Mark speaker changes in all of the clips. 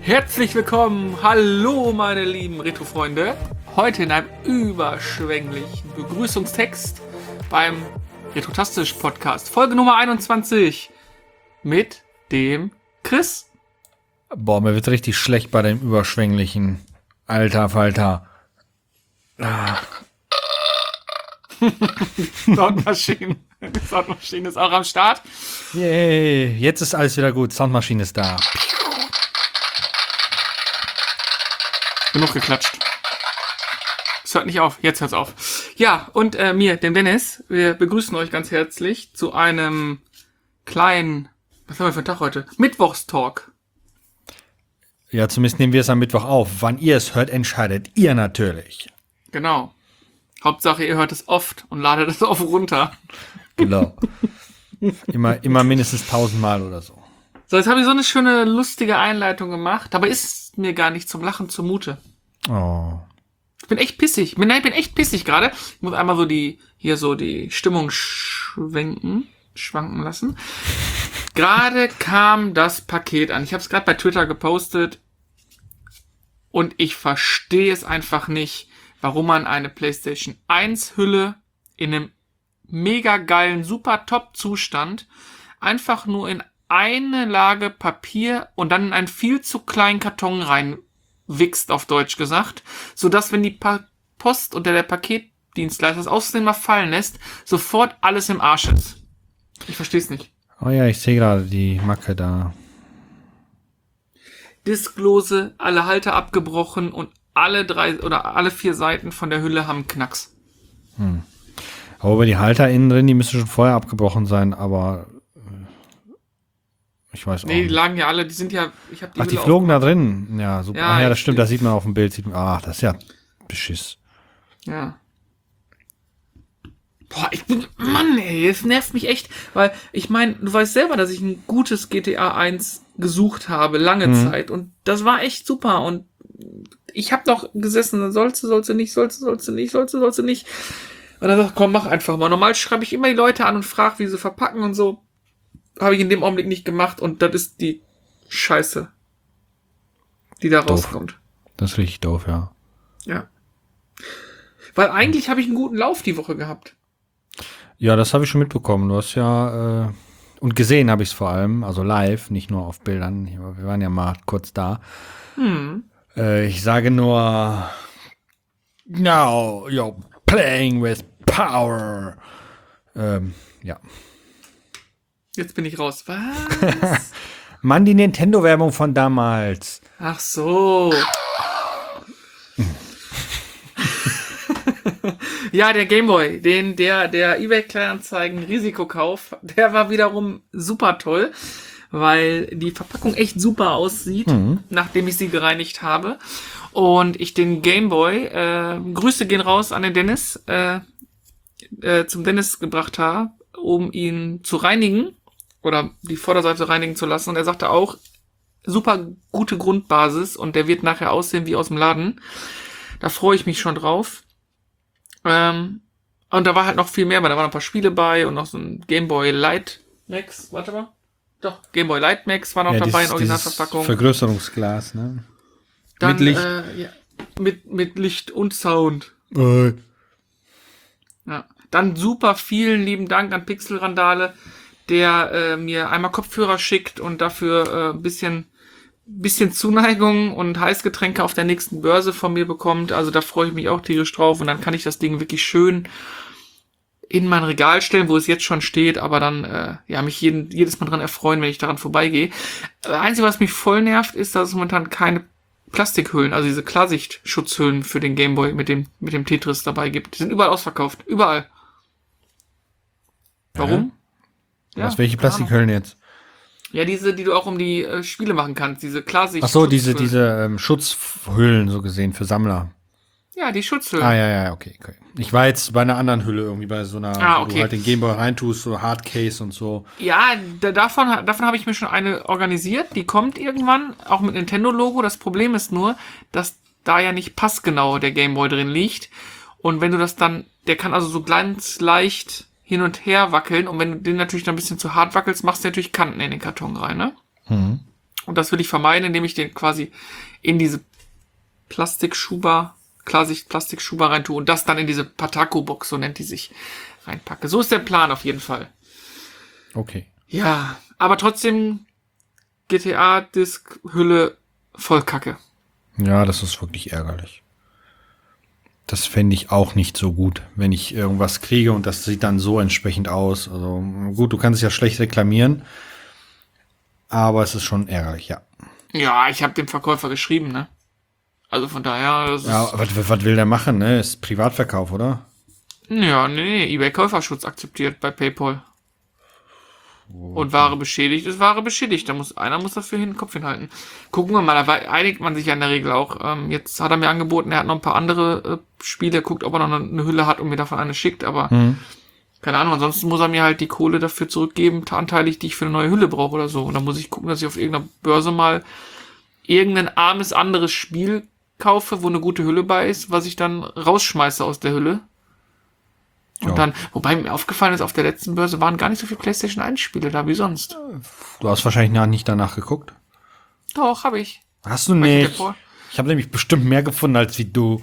Speaker 1: Herzlich willkommen, hallo meine lieben Retro-Freunde. Heute in einem überschwänglichen Begrüßungstext beim Retrotastisch-Podcast. Folge Nummer 21 mit dem Chris.
Speaker 2: Boah, mir wird richtig schlecht bei dem überschwänglichen. Alter Falter.
Speaker 1: Soundmaschine. Die Soundmaschine ist auch am Start.
Speaker 2: Yay, jetzt ist alles wieder gut. Soundmaschine ist da.
Speaker 1: Genug geklatscht. Es hört nicht auf, jetzt hört's auf. Ja, und mir, dem Dennis, wir begrüßen euch ganz herzlich zu einem kleinen, was haben wir für einen Tag heute? Mittwochstalk.
Speaker 2: Ja, zumindest nehmen wir es am Mittwoch auf. Wann ihr es hört, entscheidet ihr natürlich.
Speaker 1: Genau. Hauptsache, ihr hört es oft und ladet es oft runter.
Speaker 2: Genau. immer mindestens 1000 Mal oder so.
Speaker 1: So, jetzt habe ich so eine schöne, lustige Einleitung gemacht. Dabei ist mir gar nicht zum Lachen zumute.
Speaker 2: Oh.
Speaker 1: Ich bin echt pissig. Ich bin echt pissig gerade. Ich muss einmal so die Stimmung schwanken lassen. Gerade kam das Paket an. Ich habe es gerade bei Twitter gepostet. Und ich verstehe es einfach nicht, warum man eine PlayStation 1 Hülle in einem mega geilen, super Top-Zustand einfach nur in eine Lage Papier und dann in einen viel zu kleinen Karton reinwichst, auf Deutsch gesagt, sodass, wenn die Post oder der Paketdienstleister das Aussehen mal fallen lässt, sofort alles im Arsch ist. Ich verstehe es nicht.
Speaker 2: Oh ja, ich sehe gerade die Macke da.
Speaker 1: Disklose, alle Halter abgebrochen und alle 3 oder alle 4 Seiten von der Hülle haben Knacks.
Speaker 2: Aber die Halter innen drin, die müssen schon vorher abgebrochen sein, aber ich weiß auch
Speaker 1: Nee, die
Speaker 2: nicht.
Speaker 1: lagen ja alle, die sind ja, ich habe die
Speaker 2: Ach, die
Speaker 1: Hülle
Speaker 2: flogen da drin. Ja, super.
Speaker 1: Ja,
Speaker 2: Ja, das stimmt, das sieht man auf dem Bild. Ach, das ist ja Beschiss.
Speaker 1: Ja. Boah, Mann, ey, es nervt mich echt, weil ich meine, du weißt selber, dass ich ein gutes GTA 1 gesucht habe, lange Zeit, und das war echt super, und ich habe noch gesessen, sollst du nicht. Und dann sag ich, komm, mach einfach mal. Normal schreibe ich immer die Leute an und frage, wie sie verpacken und so. Habe ich in dem Augenblick nicht gemacht, und das ist die Scheiße, die da rauskommt.
Speaker 2: Das ist richtig doof, ja.
Speaker 1: Ja. Weil eigentlich habe ich einen guten Lauf die Woche gehabt.
Speaker 2: Ja, das habe ich schon mitbekommen. Du hast ja, und gesehen habe ich es vor allem, also live, nicht nur auf Bildern. Wir waren ja mal kurz da. Ich sage nur, now you're playing with power. Ja.
Speaker 1: Jetzt bin ich raus. Was?
Speaker 2: Mann, die Nintendo-Werbung von damals.
Speaker 1: Ach so. Ja, der Gameboy, der eBay-Kleinanzeigen Risikokauf, der war wiederum super toll, weil die Verpackung echt super aussieht, nachdem ich sie gereinigt habe. Und ich den Gameboy, Grüße gehen raus an den Dennis, zum Dennis gebracht habe, um ihn zu reinigen oder die Vorderseite reinigen zu lassen. Und er sagte auch, super gute Grundbasis, und der wird nachher aussehen wie aus dem Laden. Da freue ich mich schon drauf. Und da war halt noch viel mehr, weil da waren noch ein paar Spiele bei und noch so ein Game Boy Light Max, warte mal. Doch, Game Boy Light Max war noch dabei in Originalverpackung.
Speaker 2: Vergrößerungsglas, ne?
Speaker 1: Dann,
Speaker 2: mit Licht.
Speaker 1: Ja, mit Licht und Sound. Ja. Dann super vielen lieben Dank an Pixel Randale, der mir einmal Kopfhörer schickt und dafür bisschen Zuneigung und Heißgetränke auf der nächsten Börse von mir bekommt. Also da freue ich mich auch tierisch drauf, und dann kann ich das Ding wirklich schön in mein Regal stellen, wo es jetzt schon steht, aber dann mich jedes Mal dran erfreuen, wenn ich daran vorbeigehe. Das Einzige, was mich voll nervt, ist, dass es momentan keine Plastikhüllen, also diese Klarsicht-Schutzhüllen für den Gameboy mit dem Tetris dabei gibt. Die sind überall ausverkauft. Überall. Warum? Ja,
Speaker 2: Was, welche Plastikhüllen jetzt?
Speaker 1: Ja, diese, die du auch um die Spiele machen kannst, diese Klarsicht.
Speaker 2: Ach so, diese Schutzhüllen so gesehen für Sammler.
Speaker 1: Ja, die Schutzhüllen.
Speaker 2: Ah, ja, okay. Ich war jetzt bei einer anderen Hülle irgendwie, bei so einer, wo du halt den Gameboy reintust, so Hardcase und so.
Speaker 1: Ja, davon habe ich mir schon eine organisiert. Die kommt irgendwann, auch mit Nintendo-Logo. Das Problem ist nur, dass da ja nicht passgenau der Gameboy drin liegt. Und wenn du das dann, der kann also so ganz leicht hin und her wackeln, und wenn du den natürlich dann ein bisschen zu hart wackelst, machst du natürlich Kanten in den Karton rein, ne? Und das will ich vermeiden, indem ich den quasi in diese Plastikschuber rein tue und das dann in diese Pataco-Box, so nennt die sich, reinpacke. So ist der Plan auf jeden Fall.
Speaker 2: Okay.
Speaker 1: Ja, aber trotzdem GTA-Disk-Hülle voll Kacke.
Speaker 2: Ja, das ist wirklich ärgerlich. Das fände ich auch nicht so gut, wenn ich irgendwas kriege und das sieht dann so entsprechend aus. Also gut, du kannst es ja schlecht reklamieren, aber es ist schon ärgerlich, ja.
Speaker 1: Ja, ich habe dem Verkäufer geschrieben, ne? Also von daher... Das
Speaker 2: Ja, was will der machen, ne? Ist Privatverkauf, oder?
Speaker 1: Ja, nee, eBay-Käuferschutz akzeptiert bei PayPal. Und Ware beschädigt ist Ware beschädigt. Einer muss dafür den Kopf hinhalten. Gucken wir mal, da einigt man sich ja in der Regel auch. Jetzt hat er mir angeboten, er hat noch ein paar andere Spiele, guckt, ob er noch eine Hülle hat und mir davon eine schickt, aber keine Ahnung, ansonsten muss er mir halt die Kohle dafür zurückgeben, anteilig, die ich für eine neue Hülle brauche oder so. Und dann muss ich gucken, dass ich auf irgendeiner Börse mal irgendein armes anderes Spiel kaufe, wo eine gute Hülle bei ist, was ich dann rausschmeiße aus der Hülle. Und dann, wobei mir aufgefallen ist, auf der letzten Börse waren gar nicht so viele PlayStation 1 Spiele da wie sonst.
Speaker 2: Du hast wahrscheinlich nicht danach geguckt.
Speaker 1: Doch, habe ich.
Speaker 2: Hast du nicht? Ich habe nämlich bestimmt mehr gefunden als wie du.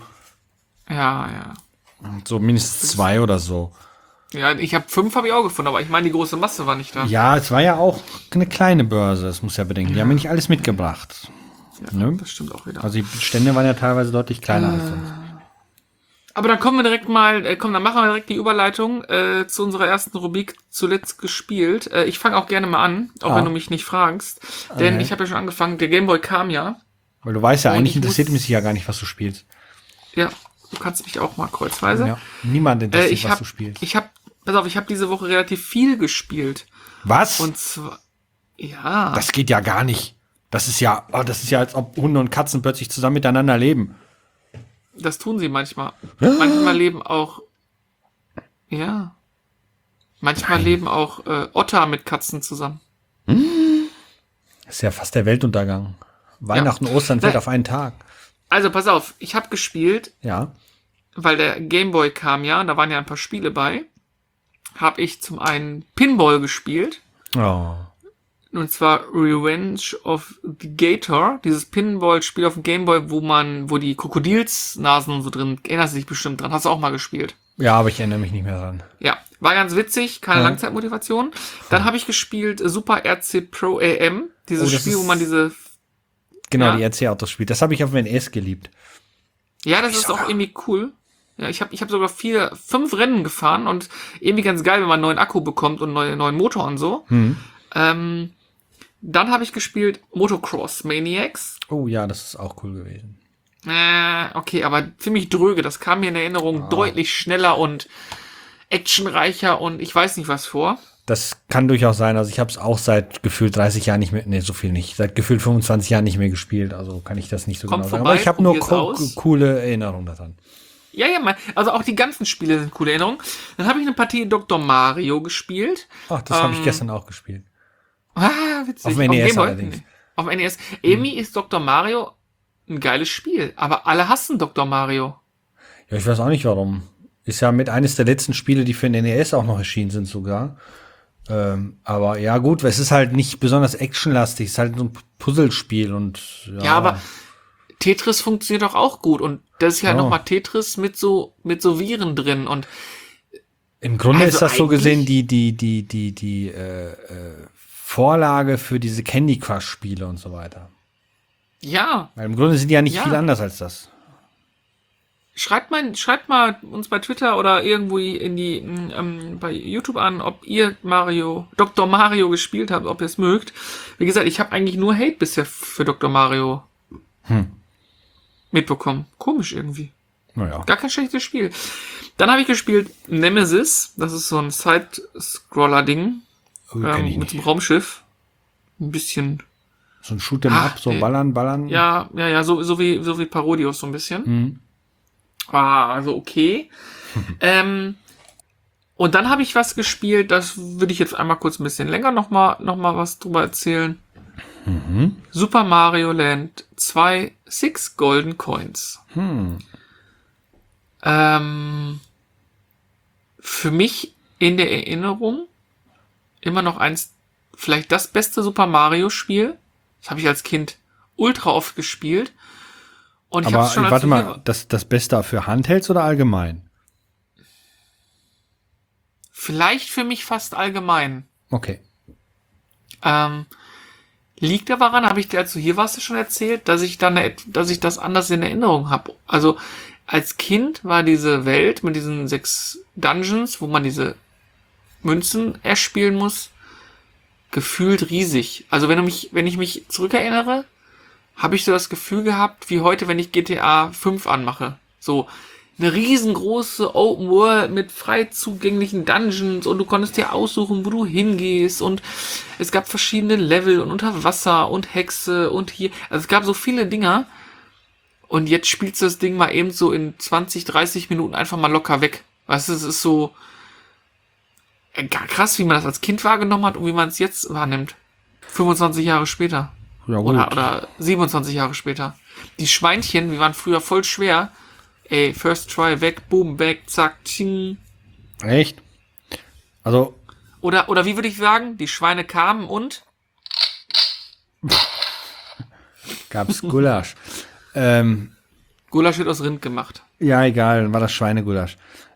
Speaker 1: Ja.
Speaker 2: So mindestens 2 oder so.
Speaker 1: Ja, 5 habe ich auch gefunden, aber ich meine, die große Masse war nicht da.
Speaker 2: Ja, es war ja auch eine kleine Börse, das muss ja bedenken. Die haben mir nicht alles mitgebracht.
Speaker 1: Ja,
Speaker 2: ne?
Speaker 1: Das stimmt auch wieder.
Speaker 2: Also die Stände waren ja teilweise deutlich kleiner als sonst.
Speaker 1: Aber dann kommen wir direkt mal, dann machen wir direkt die Überleitung zu unserer ersten Rubrik zuletzt gespielt. Ich fange auch gerne mal an, auch wenn du mich nicht fragst. Denn ich habe ja schon angefangen, der Gameboy kam ja.
Speaker 2: Weil du weißt ja, eigentlich interessiert mich ja gar nicht, was du spielst.
Speaker 1: Ja, du kannst mich auch mal kreuzweise.
Speaker 2: Ja, niemand interessiert, was du spielst.
Speaker 1: Pass auf, ich habe diese Woche relativ viel gespielt.
Speaker 2: Was?
Speaker 1: Und zwar, ja.
Speaker 2: Das geht ja gar nicht. Das ist ja, als ob Hunde und Katzen plötzlich zusammen miteinander leben.
Speaker 1: Das tun sie manchmal. Manchmal leben auch, ja. Manchmal leben auch Otter mit Katzen zusammen.
Speaker 2: Das ist ja fast der Weltuntergang. Weihnachten, Ostern fällt auf einen Tag.
Speaker 1: Also pass auf, ich habe gespielt,
Speaker 2: Ja.
Speaker 1: weil der Gameboy kam ja, und da waren ja ein paar Spiele bei, habe ich zum einen Pinball gespielt.
Speaker 2: Oh.
Speaker 1: Und zwar Revenge of the Gator, dieses Pinball-Spiel auf dem Gameboy, wo die Krokodilsnasen und so drin, erinnerst du dich bestimmt dran, hast du auch mal gespielt.
Speaker 2: Ja, aber ich erinnere mich nicht mehr dran.
Speaker 1: Ja, war ganz witzig, keine Langzeitmotivation. Dann habe ich gespielt Super RC Pro AM, dieses Spiel, wo man diese...
Speaker 2: Genau, die RC-Autos spielt. Das habe ich auf dem NES geliebt.
Speaker 1: Ja, das ist auch irgendwie cool. Ja, ich hab sogar 5 Rennen gefahren und irgendwie ganz geil, wenn man einen neuen Akku bekommt und einen neuen Motor und so. Dann habe ich gespielt Motocross Maniacs.
Speaker 2: Oh ja, das ist auch cool gewesen.
Speaker 1: Okay, aber ziemlich dröge. Das kam mir in Erinnerung deutlich schneller und actionreicher und ich weiß nicht was vor.
Speaker 2: Das kann durchaus sein. Also ich habe es auch seit gefühlt 30 Jahren nicht mehr, nee, so viel nicht, seit gefühlt 25 Jahren nicht mehr gespielt. Also kann ich das nicht so
Speaker 1: Kommt
Speaker 2: genau sagen.
Speaker 1: vorbei,
Speaker 2: Aber ich habe nur
Speaker 1: probier's aus.
Speaker 2: coole Erinnerungen daran.
Speaker 1: Ja, also auch die ganzen Spiele sind coole Erinnerungen. Dann habe ich eine Partie Dr. Mario gespielt.
Speaker 2: Ach, das habe ich gestern auch gespielt.
Speaker 1: Witzig.
Speaker 2: Auf dem NES
Speaker 1: Gameboy?
Speaker 2: allerdings.
Speaker 1: Nee. Auf dem NES. Irgendwie ist Dr. Mario ein geiles Spiel, aber alle hassen Dr. Mario.
Speaker 2: Ja, ich weiß auch nicht warum. Ist ja mit eines der letzten Spiele, die für den NES auch noch erschienen sind sogar. Aber ja gut, es ist halt nicht besonders actionlastig. Es ist halt so ein Puzzlespiel und
Speaker 1: Ja, aber Tetris funktioniert doch auch gut und das ist ja nochmal Tetris mit so Viren drin und
Speaker 2: im Grunde
Speaker 1: also
Speaker 2: ist das so gesehen die Vorlage für diese Candy Crush Spiele und so weiter.
Speaker 1: ja.
Speaker 2: Weil im Grunde sind die ja nicht viel anders als das.
Speaker 1: Schreibt mal uns bei Twitter oder irgendwo bei YouTube an, ob ihr Dr. Mario gespielt habt, ob ihr es mögt. Wie gesagt, ich habe eigentlich nur Hate bisher für Dr. Mario mitbekommen. Komisch irgendwie.
Speaker 2: Naja.
Speaker 1: Gar kein schlechtes Spiel. Dann habe ich gespielt Nemesis. Das ist so ein Side-Scroller-Ding.
Speaker 2: Kenn ich
Speaker 1: mit
Speaker 2: nicht.
Speaker 1: so einem Raumschiff. Ein bisschen.
Speaker 2: So ein Shoot'em Up, so ballern.
Speaker 1: Ja, so wie Parodius so ein bisschen. Also okay. Und dann habe ich was gespielt, das würde ich jetzt einmal kurz ein bisschen länger noch mal was drüber erzählen. Super Mario Land 2 6 Golden Coins. Für mich in der Erinnerung immer noch vielleicht das beste Super Mario Spiel, Das habe ich als Kind ultra oft gespielt. Und ich
Speaker 2: Aber
Speaker 1: hab's schon als
Speaker 2: warte
Speaker 1: so
Speaker 2: mal, das Beste für Handhelds oder allgemein?
Speaker 1: vielleicht für mich fast allgemein.
Speaker 2: Okay.
Speaker 1: Liegt aber daran, habe ich dir, als du hier warst, ja schon erzählt, dass ich das anders in Erinnerung habe. Also als Kind war diese Welt mit diesen 6 Dungeons, wo man diese Münzen erspielen muss, gefühlt riesig. Also wenn ich mich zurückerinnere, habe ich so das Gefühl gehabt, wie heute, wenn ich GTA 5 anmache. So eine riesengroße Open World mit frei zugänglichen Dungeons und du konntest dir aussuchen, wo du hingehst und es gab verschiedene Level und unter Wasser und Hexe und hier. Also es gab so viele Dinger und jetzt spielst du das Ding mal eben so in 20, 30 Minuten einfach mal locker weg. Weißt du, es ist so krass, wie man das als Kind wahrgenommen hat und wie man es jetzt wahrnimmt. 25 Jahre später.
Speaker 2: Ja, gut.
Speaker 1: Oder 27 Jahre später. Die Schweinchen, die waren früher voll schwer. Ey, first try, weg, boom, weg, zack, tsching.
Speaker 2: Echt? Also,
Speaker 1: Oder wie würde ich sagen? Die Schweine kamen und
Speaker 2: gab's Gulasch.
Speaker 1: Gulasch wird aus Rind gemacht.
Speaker 2: Ja, egal, dann war das Schweinegulasch.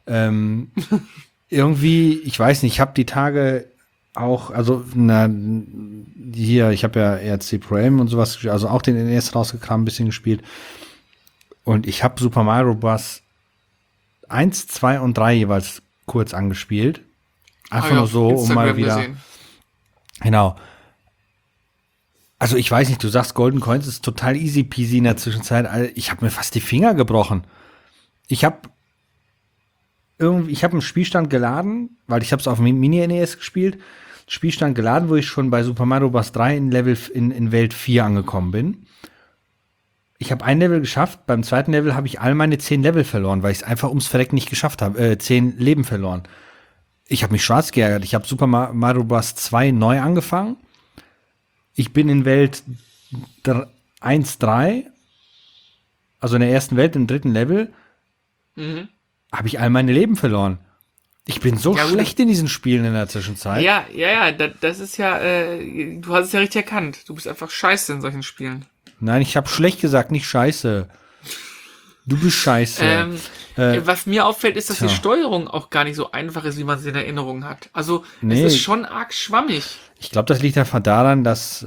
Speaker 2: Irgendwie, ich weiß nicht, ich habe die Tage auch, also, hier, ich habe ja ERC Pro Am und sowas, also auch den NES rausgekramt, ein bisschen gespielt. Und ich habe Super Mario Bros. 1, 2 und 3 jeweils kurz angespielt. Einfach nur so, um mal wieder.
Speaker 1: Gesehen.
Speaker 2: Genau. Also ich weiß nicht, du sagst Golden Coins ist total easy peasy in der Zwischenzeit. Ich habe mir fast die Finger gebrochen. Ich habe einen Spielstand geladen, weil ich habe es auf dem Mini-NES gespielt. Spielstand geladen, wo ich schon bei Super Mario Bros. 3 in Welt 4 angekommen bin. Ich habe ein Level geschafft, beim zweiten Level habe ich all meine 10 Level verloren, weil ich es einfach ums Verrecken nicht geschafft habe. 10 Leben verloren. Ich habe mich schwarz geärgert. Ich habe Super Mario Bros. 2 neu angefangen. Ich bin in Welt 1-3, also in der ersten Welt, im dritten Level, habe ich all meine Leben verloren. Ich bin so schlecht in diesen Spielen in der Zwischenzeit.
Speaker 1: Ja, das ist ja, du hast es ja richtig erkannt. Du bist einfach scheiße in solchen Spielen.
Speaker 2: Nein, ich habe schlecht gesagt, nicht scheiße. Du bist scheiße.
Speaker 1: Was mir auffällt, ist, dass die Steuerung auch gar nicht so einfach ist, wie man sie in Erinnerung hat. Also, es ist schon arg schwammig.
Speaker 2: Ich glaube, das liegt einfach daran, dass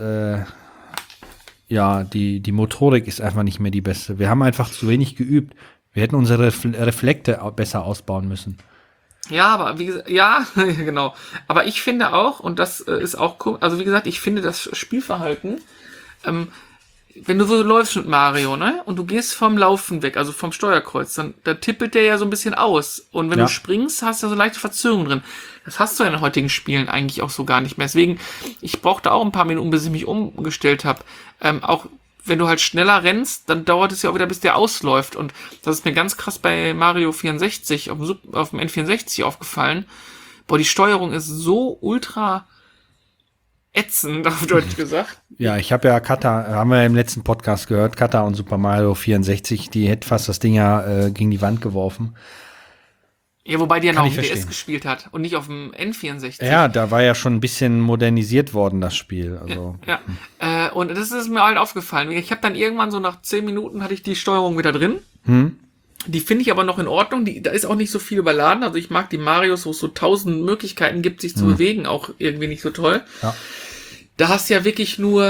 Speaker 2: die Motorik ist einfach nicht mehr die beste. Wir haben einfach zu wenig geübt. Wir hätten unsere Reflekte besser ausbauen müssen.
Speaker 1: Ja, aber wie gesagt, ja, genau. Aber ich finde auch, und das ist auch cool, also wie gesagt, ich finde das Spielverhalten, wenn du so läufst mit Mario, ne, und du gehst vom Laufen weg, also vom Steuerkreuz, dann da tippelt der ja so ein bisschen aus. Und wenn du springst, hast du ja so leichte Verzögerungen drin. Das hast du ja in den heutigen Spielen eigentlich auch so gar nicht mehr. Deswegen, ich brauchte auch ein paar Minuten, bis ich mich umgestellt habe. Auch wenn du halt schneller rennst, dann dauert es ja auch wieder, bis der ausläuft. Und das ist mir ganz krass bei Mario 64 auf dem N64 aufgefallen. Boah, die Steuerung ist so ultra ätzend, auf Deutsch gesagt.
Speaker 2: Ja, ich habe ja Kata, haben wir im letzten Podcast gehört, Kata und Super Mario 64, die hätte fast das Ding ja gegen die Wand geworfen.
Speaker 1: Ja, wobei die ja noch auf dem DS gespielt hat und nicht auf dem N64.
Speaker 2: Ja, da war ja schon ein bisschen modernisiert worden, das Spiel. Also.
Speaker 1: Ja. Und das ist mir halt aufgefallen. Ich habe dann irgendwann so nach 10 Minuten hatte ich die Steuerung wieder drin. Die finde ich aber noch in Ordnung. Da ist auch nicht so viel überladen. Also ich mag die Marios, wo es so 1000 Möglichkeiten gibt, sich zu bewegen, auch irgendwie nicht so toll. Ja. Da hast du ja wirklich nur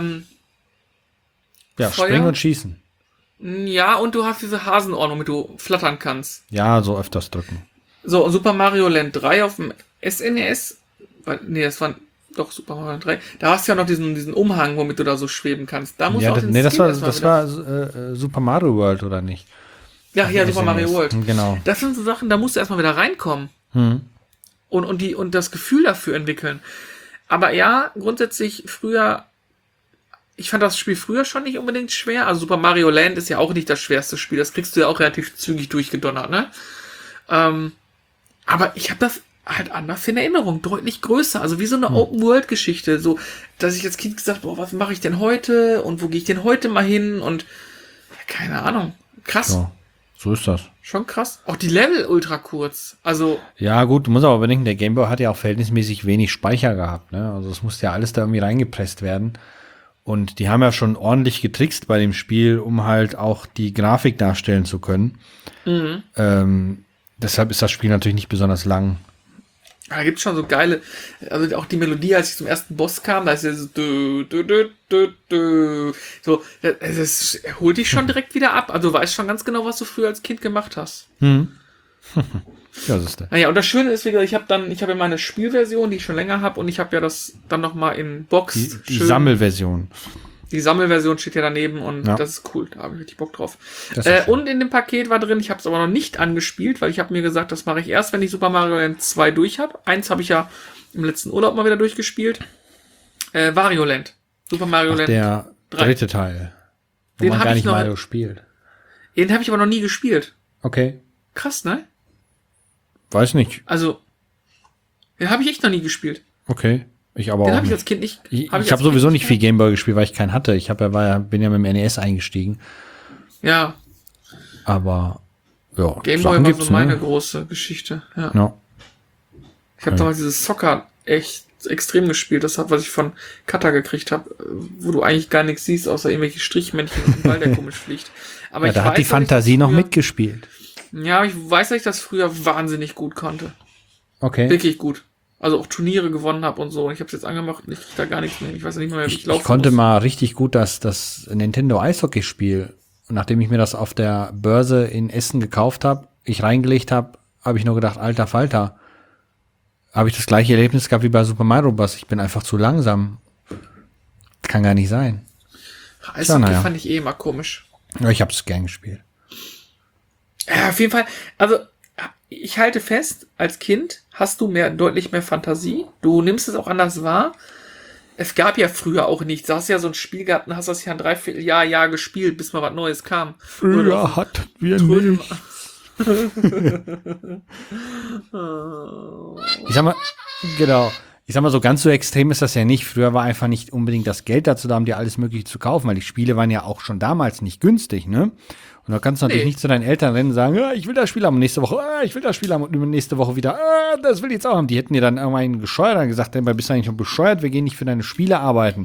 Speaker 2: springen und schießen.
Speaker 1: Ja, und du hast diese Hasenordnung, mit du flattern kannst.
Speaker 2: Ja, so öfters drücken.
Speaker 1: So, Super Mario Land 3 auf dem SNES. Nee, das war doch Super Mario Land 3. Da hast du ja noch diesen Umhang, womit du da so schweben kannst. Da musst du auch
Speaker 2: das war Super Mario World, oder nicht?
Speaker 1: Ja, Super Mario World.
Speaker 2: Genau.
Speaker 1: Das sind so Sachen, da musst du erstmal wieder reinkommen. Und das Gefühl dafür entwickeln. Aber ja, grundsätzlich früher, ich fand das Spiel früher schon nicht unbedingt schwer. Also Super Mario Land ist ja auch nicht das schwerste Spiel. Das kriegst du ja auch relativ zügig durchgedonnert, ne? Aber ich habe das halt anders in Erinnerung, deutlich größer. Also wie so eine Open-World-Geschichte. So, dass ich als Kind gesagt, boah, was mache ich denn heute? Und wo gehe ich denn heute mal hin? Und keine Ahnung. Krass.
Speaker 2: Ja, so ist das.
Speaker 1: Schon krass. Auch die Level ultra kurz. Also.
Speaker 2: Ja, gut, du musst aber bedenken, der Game Boy hat ja auch verhältnismäßig wenig Speicher gehabt, ne? Also es musste ja alles da irgendwie reingepresst werden. Und die haben ja schon ordentlich getrickst bei dem Spiel, um halt auch die Grafik darstellen zu können. Deshalb ist das Spiel natürlich nicht besonders lang.
Speaker 1: Da gibt's schon so geile, also auch die Melodie, als ich zum ersten Boss kam, da ist ja so dü, dü, dü, dü, dü. So, das holt dich schon direkt wieder ab. Also du weißt schon ganz genau, was du früher als Kind gemacht hast.
Speaker 2: Ja, das ist der.
Speaker 1: Naja, und das Schöne ist, wie gesagt, ich habe ja meine Spielversion, die ich schon länger habe, und ich habe ja das dann nochmal in Box.
Speaker 2: Die Sammelversion.
Speaker 1: Die Sammelversion steht ja daneben und
Speaker 2: Ja.
Speaker 1: das ist cool, da habe ich richtig Bock drauf.
Speaker 2: Das ist schön.
Speaker 1: Und in dem Paket war drin, ich habe es aber noch nicht angespielt, weil ich habe mir gesagt, das mache ich erst, wenn ich Super Mario Land 2 durch habe. Eins habe ich ja im letzten Urlaub mal wieder durchgespielt. Wario Land. Super Mario Land.
Speaker 2: Der
Speaker 1: 3.
Speaker 2: dritte Teil. Wo
Speaker 1: Den
Speaker 2: man
Speaker 1: hab
Speaker 2: gar
Speaker 1: ich
Speaker 2: nicht
Speaker 1: noch-
Speaker 2: Mario spielt.
Speaker 1: Den habe ich aber noch nie gespielt.
Speaker 2: Okay.
Speaker 1: Krass, ne?
Speaker 2: Weiß nicht.
Speaker 1: Also, den habe ich echt noch nie gespielt.
Speaker 2: Okay. Ich aber
Speaker 1: Den
Speaker 2: auch
Speaker 1: habe ich
Speaker 2: nicht.
Speaker 1: als Kind nicht.
Speaker 2: Ich
Speaker 1: als
Speaker 2: habe sowieso
Speaker 1: Kind
Speaker 2: nicht viel Gameboy gespielt, weil ich keinen hatte. Ich bin ja mit dem NES eingestiegen.
Speaker 1: Ja,
Speaker 2: Aber ja,
Speaker 1: Gameboy
Speaker 2: Sachen
Speaker 1: war
Speaker 2: gibt's,
Speaker 1: so meine
Speaker 2: ne?
Speaker 1: große Geschichte. Ja.
Speaker 2: Ja.
Speaker 1: Ich habe damals dieses Soccer echt extrem gespielt. Das hat, was ich von Kata gekriegt habe, wo du eigentlich gar nichts siehst, außer irgendwelche Strichmännchen und einen Ball, der komisch fliegt. Aber
Speaker 2: Ja,
Speaker 1: ich
Speaker 2: da hat
Speaker 1: weiß,
Speaker 2: die
Speaker 1: dass ich
Speaker 2: Fantasie
Speaker 1: das
Speaker 2: noch
Speaker 1: früher-
Speaker 2: mitgespielt.
Speaker 1: Ja, ich weiß, dass ich das früher wahnsinnig gut konnte.
Speaker 2: Okay.
Speaker 1: Wirklich gut. Also auch Turniere gewonnen habe und so. Und ich habe es jetzt angemacht und ich krieg da gar nichts mehr. Ich weiß ja nicht mehr, wie ich laufen
Speaker 2: Ich konnte
Speaker 1: muss.
Speaker 2: mal richtig gut das Nintendo Eishockey-Spiel. Und nachdem ich mir das auf der Börse in Essen gekauft habe, ich reingelegt habe, habe ich nur gedacht, alter Falter. Habe ich das gleiche Erlebnis gehabt wie bei Super Mario Bros. Ich bin einfach zu langsam. Kann gar nicht sein.
Speaker 1: Eishockey
Speaker 2: naja.
Speaker 1: fand ich eh immer komisch.
Speaker 2: Ja, ich habe es gern gespielt.
Speaker 1: Ja, auf jeden Fall. Also, ich halte fest, als Kind hast du deutlich mehr Fantasie. Du nimmst es auch anders wahr. Es gab ja früher auch nichts. Du hast ja so ein Spiel gehabt und hast das ja ein Dreivierteljahr gespielt, bis mal was Neues kam. Oder
Speaker 2: hatten wir
Speaker 1: Trödel-
Speaker 2: Ich sag mal, genau. Ich sag mal, so ganz so extrem ist das ja nicht. Früher war einfach nicht unbedingt das Geld dazu da, um dir alles Mögliche zu kaufen, weil die Spiele waren ja auch schon damals nicht günstig, ne? Und da kannst du natürlich
Speaker 1: Nee.
Speaker 2: nicht zu deinen Eltern rennen und sagen, ja, ich will das Spiel haben und nächste Woche, ich will das Spiel haben und nächste Woche wieder, das will ich jetzt auch haben. Die hätten dir dann irgendwann gescheuert und gesagt, bist du eigentlich noch bescheuert, wir gehen nicht für deine Spiele arbeiten.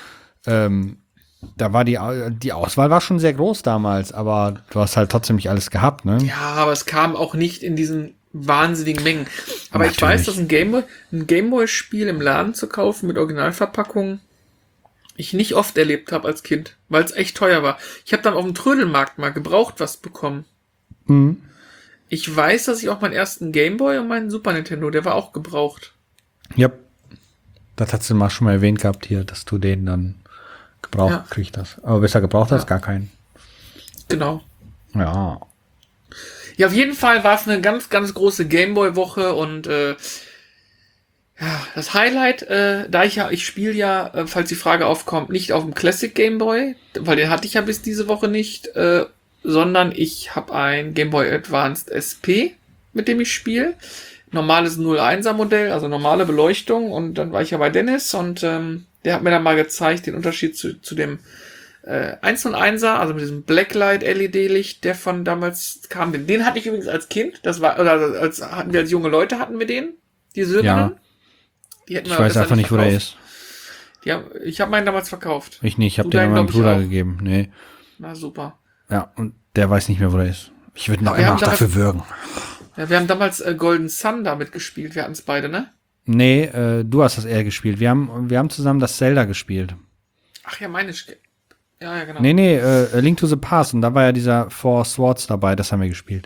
Speaker 2: Da war die Auswahl war schon sehr groß damals, aber du hast halt trotzdem nicht alles gehabt, ne?
Speaker 1: Ja, aber es kam auch nicht in diesen wahnsinnigen Mengen. Aber ich weiß, dass ein Gameboy-Spiel im Laden zu kaufen mit Originalverpackung ich nicht oft erlebt habe als Kind, weil es echt teuer war. Ich habe dann auf dem Trödelmarkt mal gebraucht was bekommen.
Speaker 2: Mhm.
Speaker 1: Ich weiß, dass ich auch meinen ersten Gameboy und meinen Super Nintendo, der war auch gebraucht.
Speaker 2: Ja. Das hast du mal schon mal erwähnt gehabt hier, dass du den dann gebraucht kriegst hast. Aber besser gebraucht hast, gar keinen.
Speaker 1: Genau.
Speaker 2: Ja.
Speaker 1: Ja, auf jeden Fall war es eine ganz, ganz große Gameboy-Woche und ja, das Highlight, ich spiele ja, falls die Frage aufkommt, nicht auf dem Classic Gameboy, weil den hatte ich ja bis diese Woche nicht, sondern ich habe ein Gameboy Advanced SP, mit dem ich spiele. Normales 01er Modell, also normale Beleuchtung, und dann war ich ja bei Dennis und der hat mir dann mal gezeigt den Unterschied zu dem 101er, also mit diesem Blacklight LED-Licht, der von damals kam. Den hatte ich übrigens als Kind, hatten wir als junge Leute, hatten wir den, die Söhne.
Speaker 2: Ja.
Speaker 1: Die hätten
Speaker 2: Ich
Speaker 1: wir
Speaker 2: weiß
Speaker 1: besser
Speaker 2: einfach nicht, wo der
Speaker 1: verkauft.
Speaker 2: ist.
Speaker 1: Ich habe meinen damals verkauft.
Speaker 2: Ich nicht, ich habe
Speaker 1: Du
Speaker 2: den an
Speaker 1: deinen,
Speaker 2: meinem
Speaker 1: glaub ich,
Speaker 2: Bruder
Speaker 1: auch.
Speaker 2: gegeben. Nee.
Speaker 1: Na super.
Speaker 2: Ja, und der weiß nicht mehr, wo der ist. Ich würde noch
Speaker 1: Wir
Speaker 2: immer
Speaker 1: haben
Speaker 2: noch dafür würgen.
Speaker 1: Ja, wir haben damals Golden Sun damit gespielt. Wir hatten es beide, ne?
Speaker 2: Nee, du hast das eher gespielt. Wir haben zusammen das Zelda gespielt.
Speaker 1: Ach ja, ja, genau.
Speaker 2: Nee, A Link to the Past. Und da war ja dieser Four Swords dabei. Das haben wir gespielt.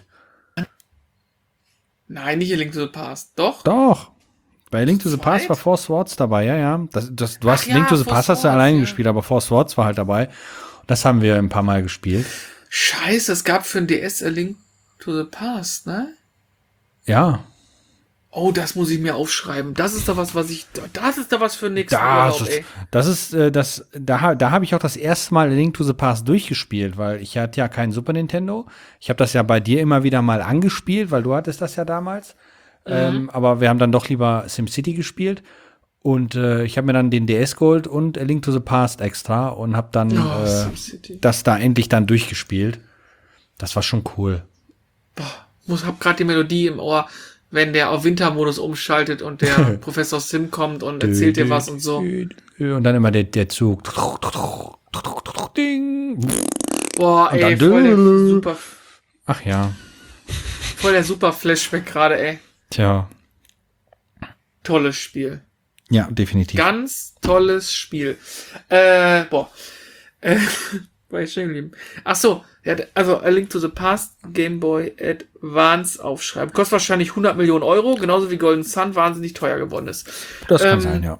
Speaker 1: Nein, nicht A Link to the Past. Doch?
Speaker 2: Doch. Bei Link to the Past
Speaker 1: Zweit?
Speaker 2: war Four Swords dabei, ja. Du hast
Speaker 1: ja,
Speaker 2: Link to the
Speaker 1: Four
Speaker 2: Past hast du
Speaker 1: Swords,
Speaker 2: alleine
Speaker 1: ja.
Speaker 2: gespielt, aber Four Swords war halt dabei. Das haben wir ein paar Mal gespielt.
Speaker 1: Scheiße, es gab für ein DS A Link to the Past, ne?
Speaker 2: Ja.
Speaker 1: Oh, das muss ich mir aufschreiben. Das ist doch was für nächsten Urlaub, ey.
Speaker 2: Da habe ich auch das erste Mal A Link to the Past durchgespielt, weil ich hatte ja keinen Super Nintendo. Ich habe das ja bei dir immer wieder mal angespielt, weil du hattest das ja damals. Aber wir haben dann doch lieber SimCity gespielt. Und ich habe mir dann den DS geholt und A Link to the Past extra und habe dann
Speaker 1: SimCity.
Speaker 2: das da endlich dann durchgespielt. Das war schon cool.
Speaker 1: Hab grad die Melodie im Ohr, wenn der auf Wintermodus umschaltet und der Professor Sim kommt und erzählt dir was und so.
Speaker 2: Und dann immer der Zug. Ding.
Speaker 1: Boah,
Speaker 2: Und
Speaker 1: ey,
Speaker 2: dann Ach ja.
Speaker 1: voll der super Flashback gerade, ey.
Speaker 2: Tja.
Speaker 1: Tolles Spiel.
Speaker 2: Ja, definitiv.
Speaker 1: Ganz tolles Spiel. War ich stehen geblieben. Ach so, ja, also A Link to the Past, Game Boy Advance aufschreiben. Kostet wahrscheinlich 100 Millionen Euro, genauso wie Golden Sun wahnsinnig teuer geworden ist.
Speaker 2: Das kann sein, ja.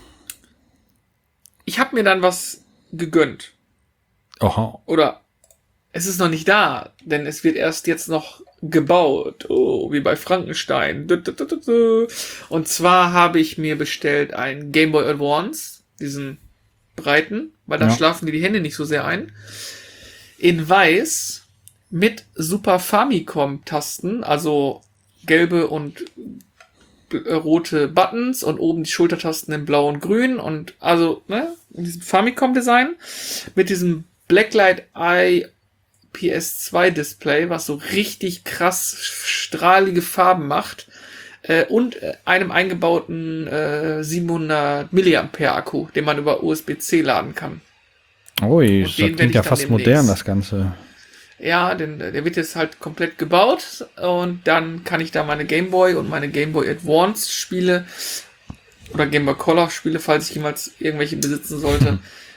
Speaker 1: Ich habe mir dann was gegönnt.
Speaker 2: Aha.
Speaker 1: Oder es ist noch nicht da, denn es wird erst jetzt noch gebaut. Oh, wie bei Frankenstein. Und zwar habe ich mir bestellt ein Game Boy Advance, diesen breiten, weil da schlafen die Hände nicht so sehr ein. In weiß mit Super Famicom-Tasten, also gelbe und rote Buttons und oben die Schultertasten in blau und grün und also, ne, in diesem Famicom-Design mit diesem Blacklight Eye PS2 Display, was so richtig krass strahlige Farben macht und einem eingebauten 700 Milliampere Akku, den man über USB-C laden kann.
Speaker 2: Ui, das klingt ja fast modern, das Ganze.
Speaker 1: Ja, denn der wird jetzt halt komplett gebaut und dann kann ich da meine Game Boy und meine Game Boy Advance Spiele oder Game Boy Color Spiele, falls ich jemals irgendwelche besitzen sollte,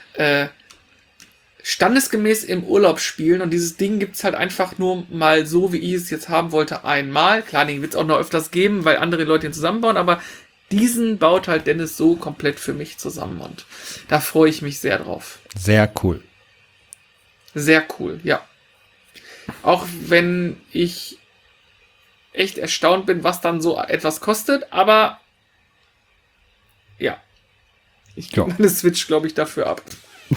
Speaker 1: standesgemäß im Urlaub spielen und dieses Ding gibt's halt einfach nur mal so, wie ich es jetzt haben wollte, einmal. Klar, den wird's auch noch öfters geben, weil andere Leute ihn zusammenbauen, aber diesen baut halt Dennis so komplett für mich zusammen und da freue ich mich sehr drauf.
Speaker 2: Sehr cool.
Speaker 1: Sehr cool, ja. Auch wenn ich echt erstaunt bin, was dann so etwas kostet, aber ja. Ich gebe meine Switch, glaube ich, dafür ab.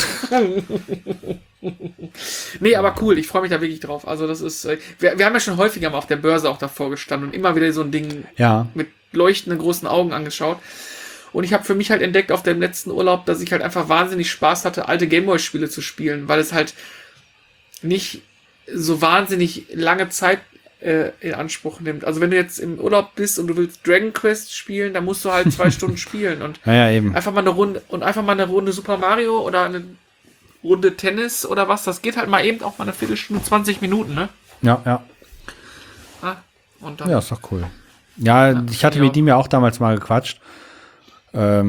Speaker 1: Nee, aber cool, ich freue mich da wirklich drauf. Also das ist, wir haben ja schon häufiger mal auf der Börse auch davor gestanden und immer wieder so ein Ding mit leuchtenden großen Augen angeschaut. Und ich habe für mich halt entdeckt auf dem letzten Urlaub, dass ich halt einfach wahnsinnig Spaß hatte, alte Gameboy-Spiele zu spielen, weil es halt nicht so wahnsinnig lange Zeit in Anspruch nimmt. Also wenn du jetzt im Urlaub bist und du willst Dragon Quest spielen, dann musst du halt 2 Stunden spielen und
Speaker 2: eben.
Speaker 1: einfach mal eine Runde Super Mario oder eine Runde Tennis oder was, das geht halt mal eben auch mal eine Viertelstunde, 20 Minuten, ne?
Speaker 2: Ja.
Speaker 1: Und dann,
Speaker 2: ja, ist doch cool. Ja, ich hatte mit ihm ja auch damals mal gequatscht. Aber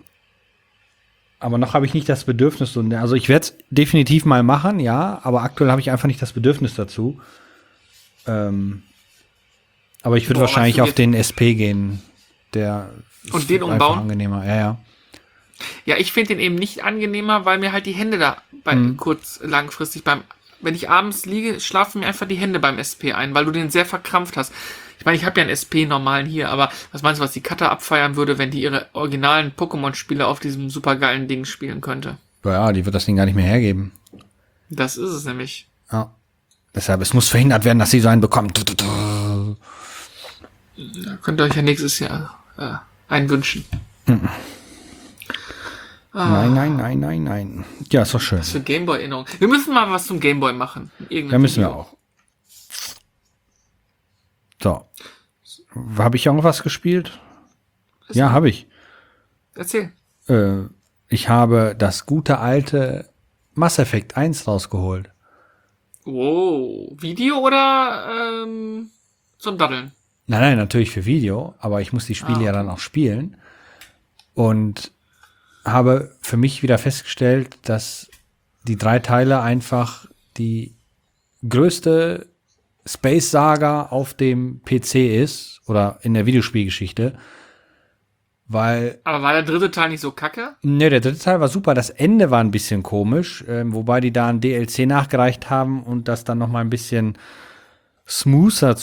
Speaker 2: noch habe ich nicht das Bedürfnis. Also ich werde es definitiv mal machen, ja, aber aktuell habe ich einfach nicht das Bedürfnis dazu. Aber ich würde wahrscheinlich auf den SP gehen.
Speaker 1: Und den umbauen?
Speaker 2: Angenehmer, ja.
Speaker 1: Ja, ich finde den eben nicht angenehmer, weil mir halt die Hände da langfristig wenn ich abends liege, schlafen mir einfach die Hände beim SP ein, weil du den sehr verkrampft hast. Ich meine, ich habe ja einen SP normalen hier, aber was meinst du, was die Cutter abfeiern würde, wenn die ihre originalen Pokémon-Spiele auf diesem supergeilen Ding spielen könnte?
Speaker 2: Ja, die wird das Ding gar nicht mehr hergeben.
Speaker 1: Das ist es nämlich.
Speaker 2: Ja. Deshalb, es muss verhindert werden, dass sie so einen bekommt.
Speaker 1: Da könnt ihr euch ja nächstes Jahr einwünschen.
Speaker 2: Nein. Ja, ist doch schön.
Speaker 1: Was für Gameboy-Erinnerung. Wir müssen mal was zum Gameboy machen.
Speaker 2: Da müssen wir auch. So. Habe ich irgendwas gespielt? Ja, habe ich.
Speaker 1: Erzähl.
Speaker 2: Ich habe das gute alte Mass Effect 1 rausgeholt.
Speaker 1: Wow. Video oder zum Daddeln?
Speaker 2: Nein, natürlich für Video, aber ich muss die Spiele ja dann auch spielen. Und habe für mich wieder festgestellt, dass die 3 Teile einfach die größte Space-Saga auf dem PC ist oder in der Videospielgeschichte.
Speaker 1: Aber war der 3. Teil nicht so kacke?
Speaker 2: Ne, der 3. Teil war super. Das Ende war ein bisschen komisch, wobei die da ein DLC nachgereicht haben und das dann noch mal ein bisschen smoother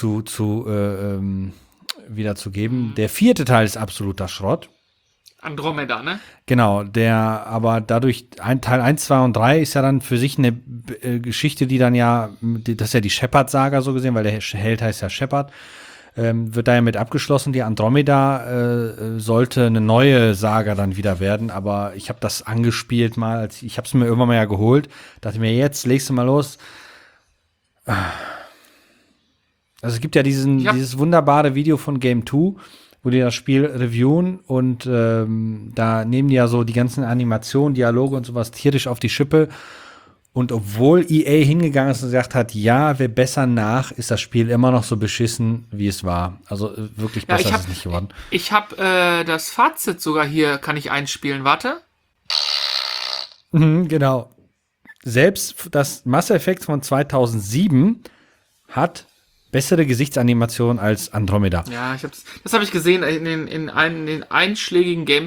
Speaker 2: wiederzugeben. Der 4. Teil ist absoluter Schrott.
Speaker 1: Andromeda, ne?
Speaker 2: Genau, aber dadurch, Teil 1, 2 und 3 ist ja dann für sich eine Geschichte, die dann das ist ja die Shepard-Saga so gesehen, weil der Held heißt ja Shepard, wird da ja mit abgeschlossen. Die Andromeda sollte eine neue Saga dann wieder werden, aber ich habe das angespielt mal, ich habe es mir irgendwann mal ja geholt, dachte mir, jetzt legst du mal los. Also es gibt ja dieses wunderbare Video von Game 2, wo die das Spiel reviewen und da nehmen die ja so die ganzen Animationen, Dialoge und sowas tierisch auf die Schippe. Und obwohl EA hingegangen ist und gesagt hat, ja, wir bessern nach, ist das Spiel immer noch so beschissen, wie es war. Also wirklich besser ist es nicht geworden.
Speaker 1: Ich habe das Fazit sogar hier, kann ich einspielen. Warte.
Speaker 2: Genau. Selbst das Mass Effect von 2007 hat bessere Gesichtsanimationen als Andromeda.
Speaker 1: Ja, das habe ich gesehen in den einschlägigen Game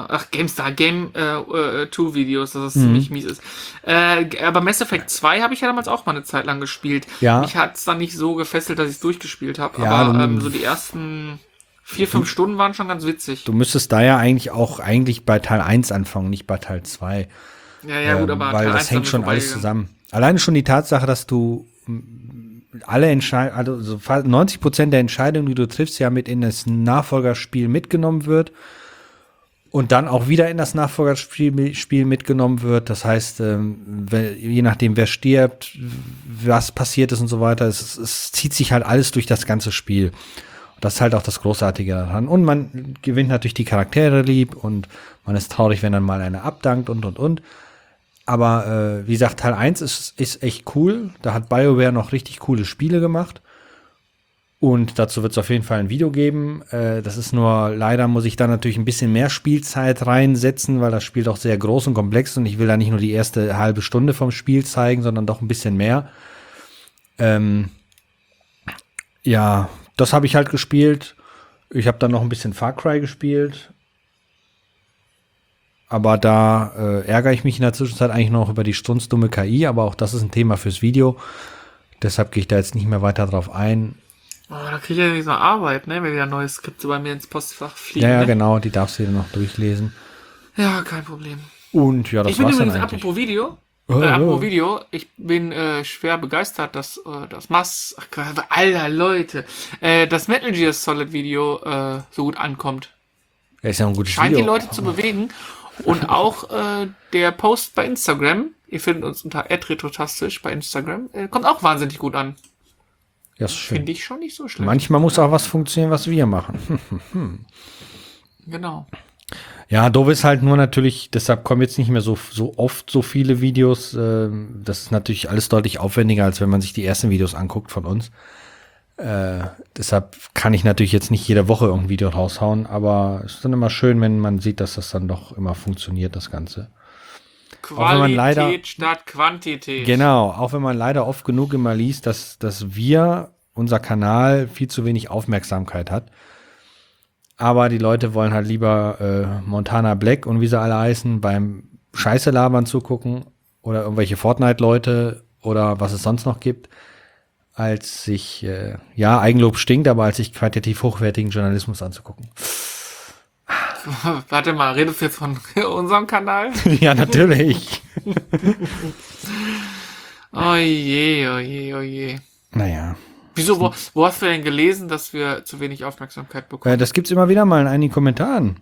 Speaker 1: 2 Videos, dass das ziemlich mies ist. Aber Mass Effect 2 habe ich ja damals auch mal eine Zeit lang gespielt.
Speaker 2: Ja.
Speaker 1: Mich hat es dann nicht so gefesselt, dass ich es durchgespielt habe.
Speaker 2: Ja,
Speaker 1: aber so die ersten 4-5 Stunden waren schon ganz witzig.
Speaker 2: Du müsstest da ja eigentlich bei Teil 1 anfangen, nicht bei Teil 2.
Speaker 1: Ja, gut, aber
Speaker 2: weil
Speaker 1: Teil
Speaker 2: das
Speaker 1: 1
Speaker 2: hängt schon alles zusammen. Alleine schon die Tatsache, dass du alle Entscheidungen, also so 90% der Entscheidungen, die du triffst, ja mit in das Nachfolgerspiel mitgenommen wird und dann auch wieder in das Nachfolgerspiel mitgenommen wird. Das heißt, je nachdem, wer stirbt, was passiert ist und so weiter, es zieht sich halt alles durch das ganze Spiel. Und das ist halt auch das Großartige daran. Und man gewinnt natürlich die Charaktere lieb und man ist traurig, wenn dann mal einer abdankt und. Aber wie gesagt, Teil 1 ist echt cool. Da hat BioWare noch richtig coole Spiele gemacht. Und dazu wird es auf jeden Fall ein Video geben. Das ist nur, leider muss ich da natürlich ein bisschen mehr Spielzeit reinsetzen, weil das Spiel doch sehr groß und komplex ist. Und ich will da nicht nur die erste halbe Stunde vom Spiel zeigen, sondern doch ein bisschen mehr. Ja, das habe ich halt gespielt. Ich habe dann noch ein bisschen Far Cry gespielt. Aber da ärgere ich mich in der Zwischenzeit eigentlich noch über die strunzdumme KI, aber auch das ist ein Thema fürs Video. Deshalb gehe ich da jetzt nicht mehr weiter drauf ein.
Speaker 1: Oh, da kriege ich ja nicht so Arbeit, ne, wenn wieder neue Skripte bei mir ins Postfach fliegen.
Speaker 2: Ja,
Speaker 1: ne?
Speaker 2: genau, die darfst du dir noch durchlesen.
Speaker 1: Ja, kein Problem.
Speaker 2: Und ja, das
Speaker 1: Ich bin
Speaker 2: war's dann
Speaker 1: übrigens,
Speaker 2: eigentlich.
Speaker 1: apropos Video, ich bin schwer begeistert, dass Alter, Leute, das Metal Gear Solid Video so gut ankommt.
Speaker 2: Ja, ist ja ein gutes
Speaker 1: Scheint
Speaker 2: Video.
Speaker 1: die Leute zu bewegen. Und auch der Post bei Instagram, ihr findet uns unter @retrotastisch bei Instagram, kommt auch wahnsinnig gut an.
Speaker 2: Ja, ist schön.
Speaker 1: Finde ich schon nicht so schlecht.
Speaker 2: Manchmal muss auch was funktionieren, was wir machen.
Speaker 1: Genau.
Speaker 2: Ja, doof ist halt nur natürlich, deshalb kommen jetzt nicht mehr so oft so viele Videos. Das ist natürlich alles deutlich aufwendiger, als wenn man sich die ersten Videos anguckt von uns. Deshalb kann ich natürlich jetzt nicht jede Woche irgendein Video raushauen, aber es ist dann immer schön, wenn man sieht, dass das dann doch immer funktioniert, das Ganze.
Speaker 1: Qualität statt Quantität.
Speaker 2: Genau, auch wenn man leider oft genug immer liest, dass unser Kanal viel zu wenig Aufmerksamkeit hat. Aber die Leute wollen halt lieber Montana Black und wie sie alle heißen, beim Scheiße labern zugucken oder irgendwelche Fortnite-Leute oder was es sonst noch gibt, als sich, Eigenlob stinkt, aber als sich qualitativ hochwertigen Journalismus anzugucken.
Speaker 1: Warte mal, redest du jetzt von unserem Kanal?
Speaker 2: Ja, natürlich.
Speaker 1: Oh je, oh je, oh je.
Speaker 2: Naja.
Speaker 1: Wieso, wo hast du denn gelesen, dass wir zu wenig Aufmerksamkeit bekommen?
Speaker 2: Das gibt's immer wieder mal in einigen Kommentaren.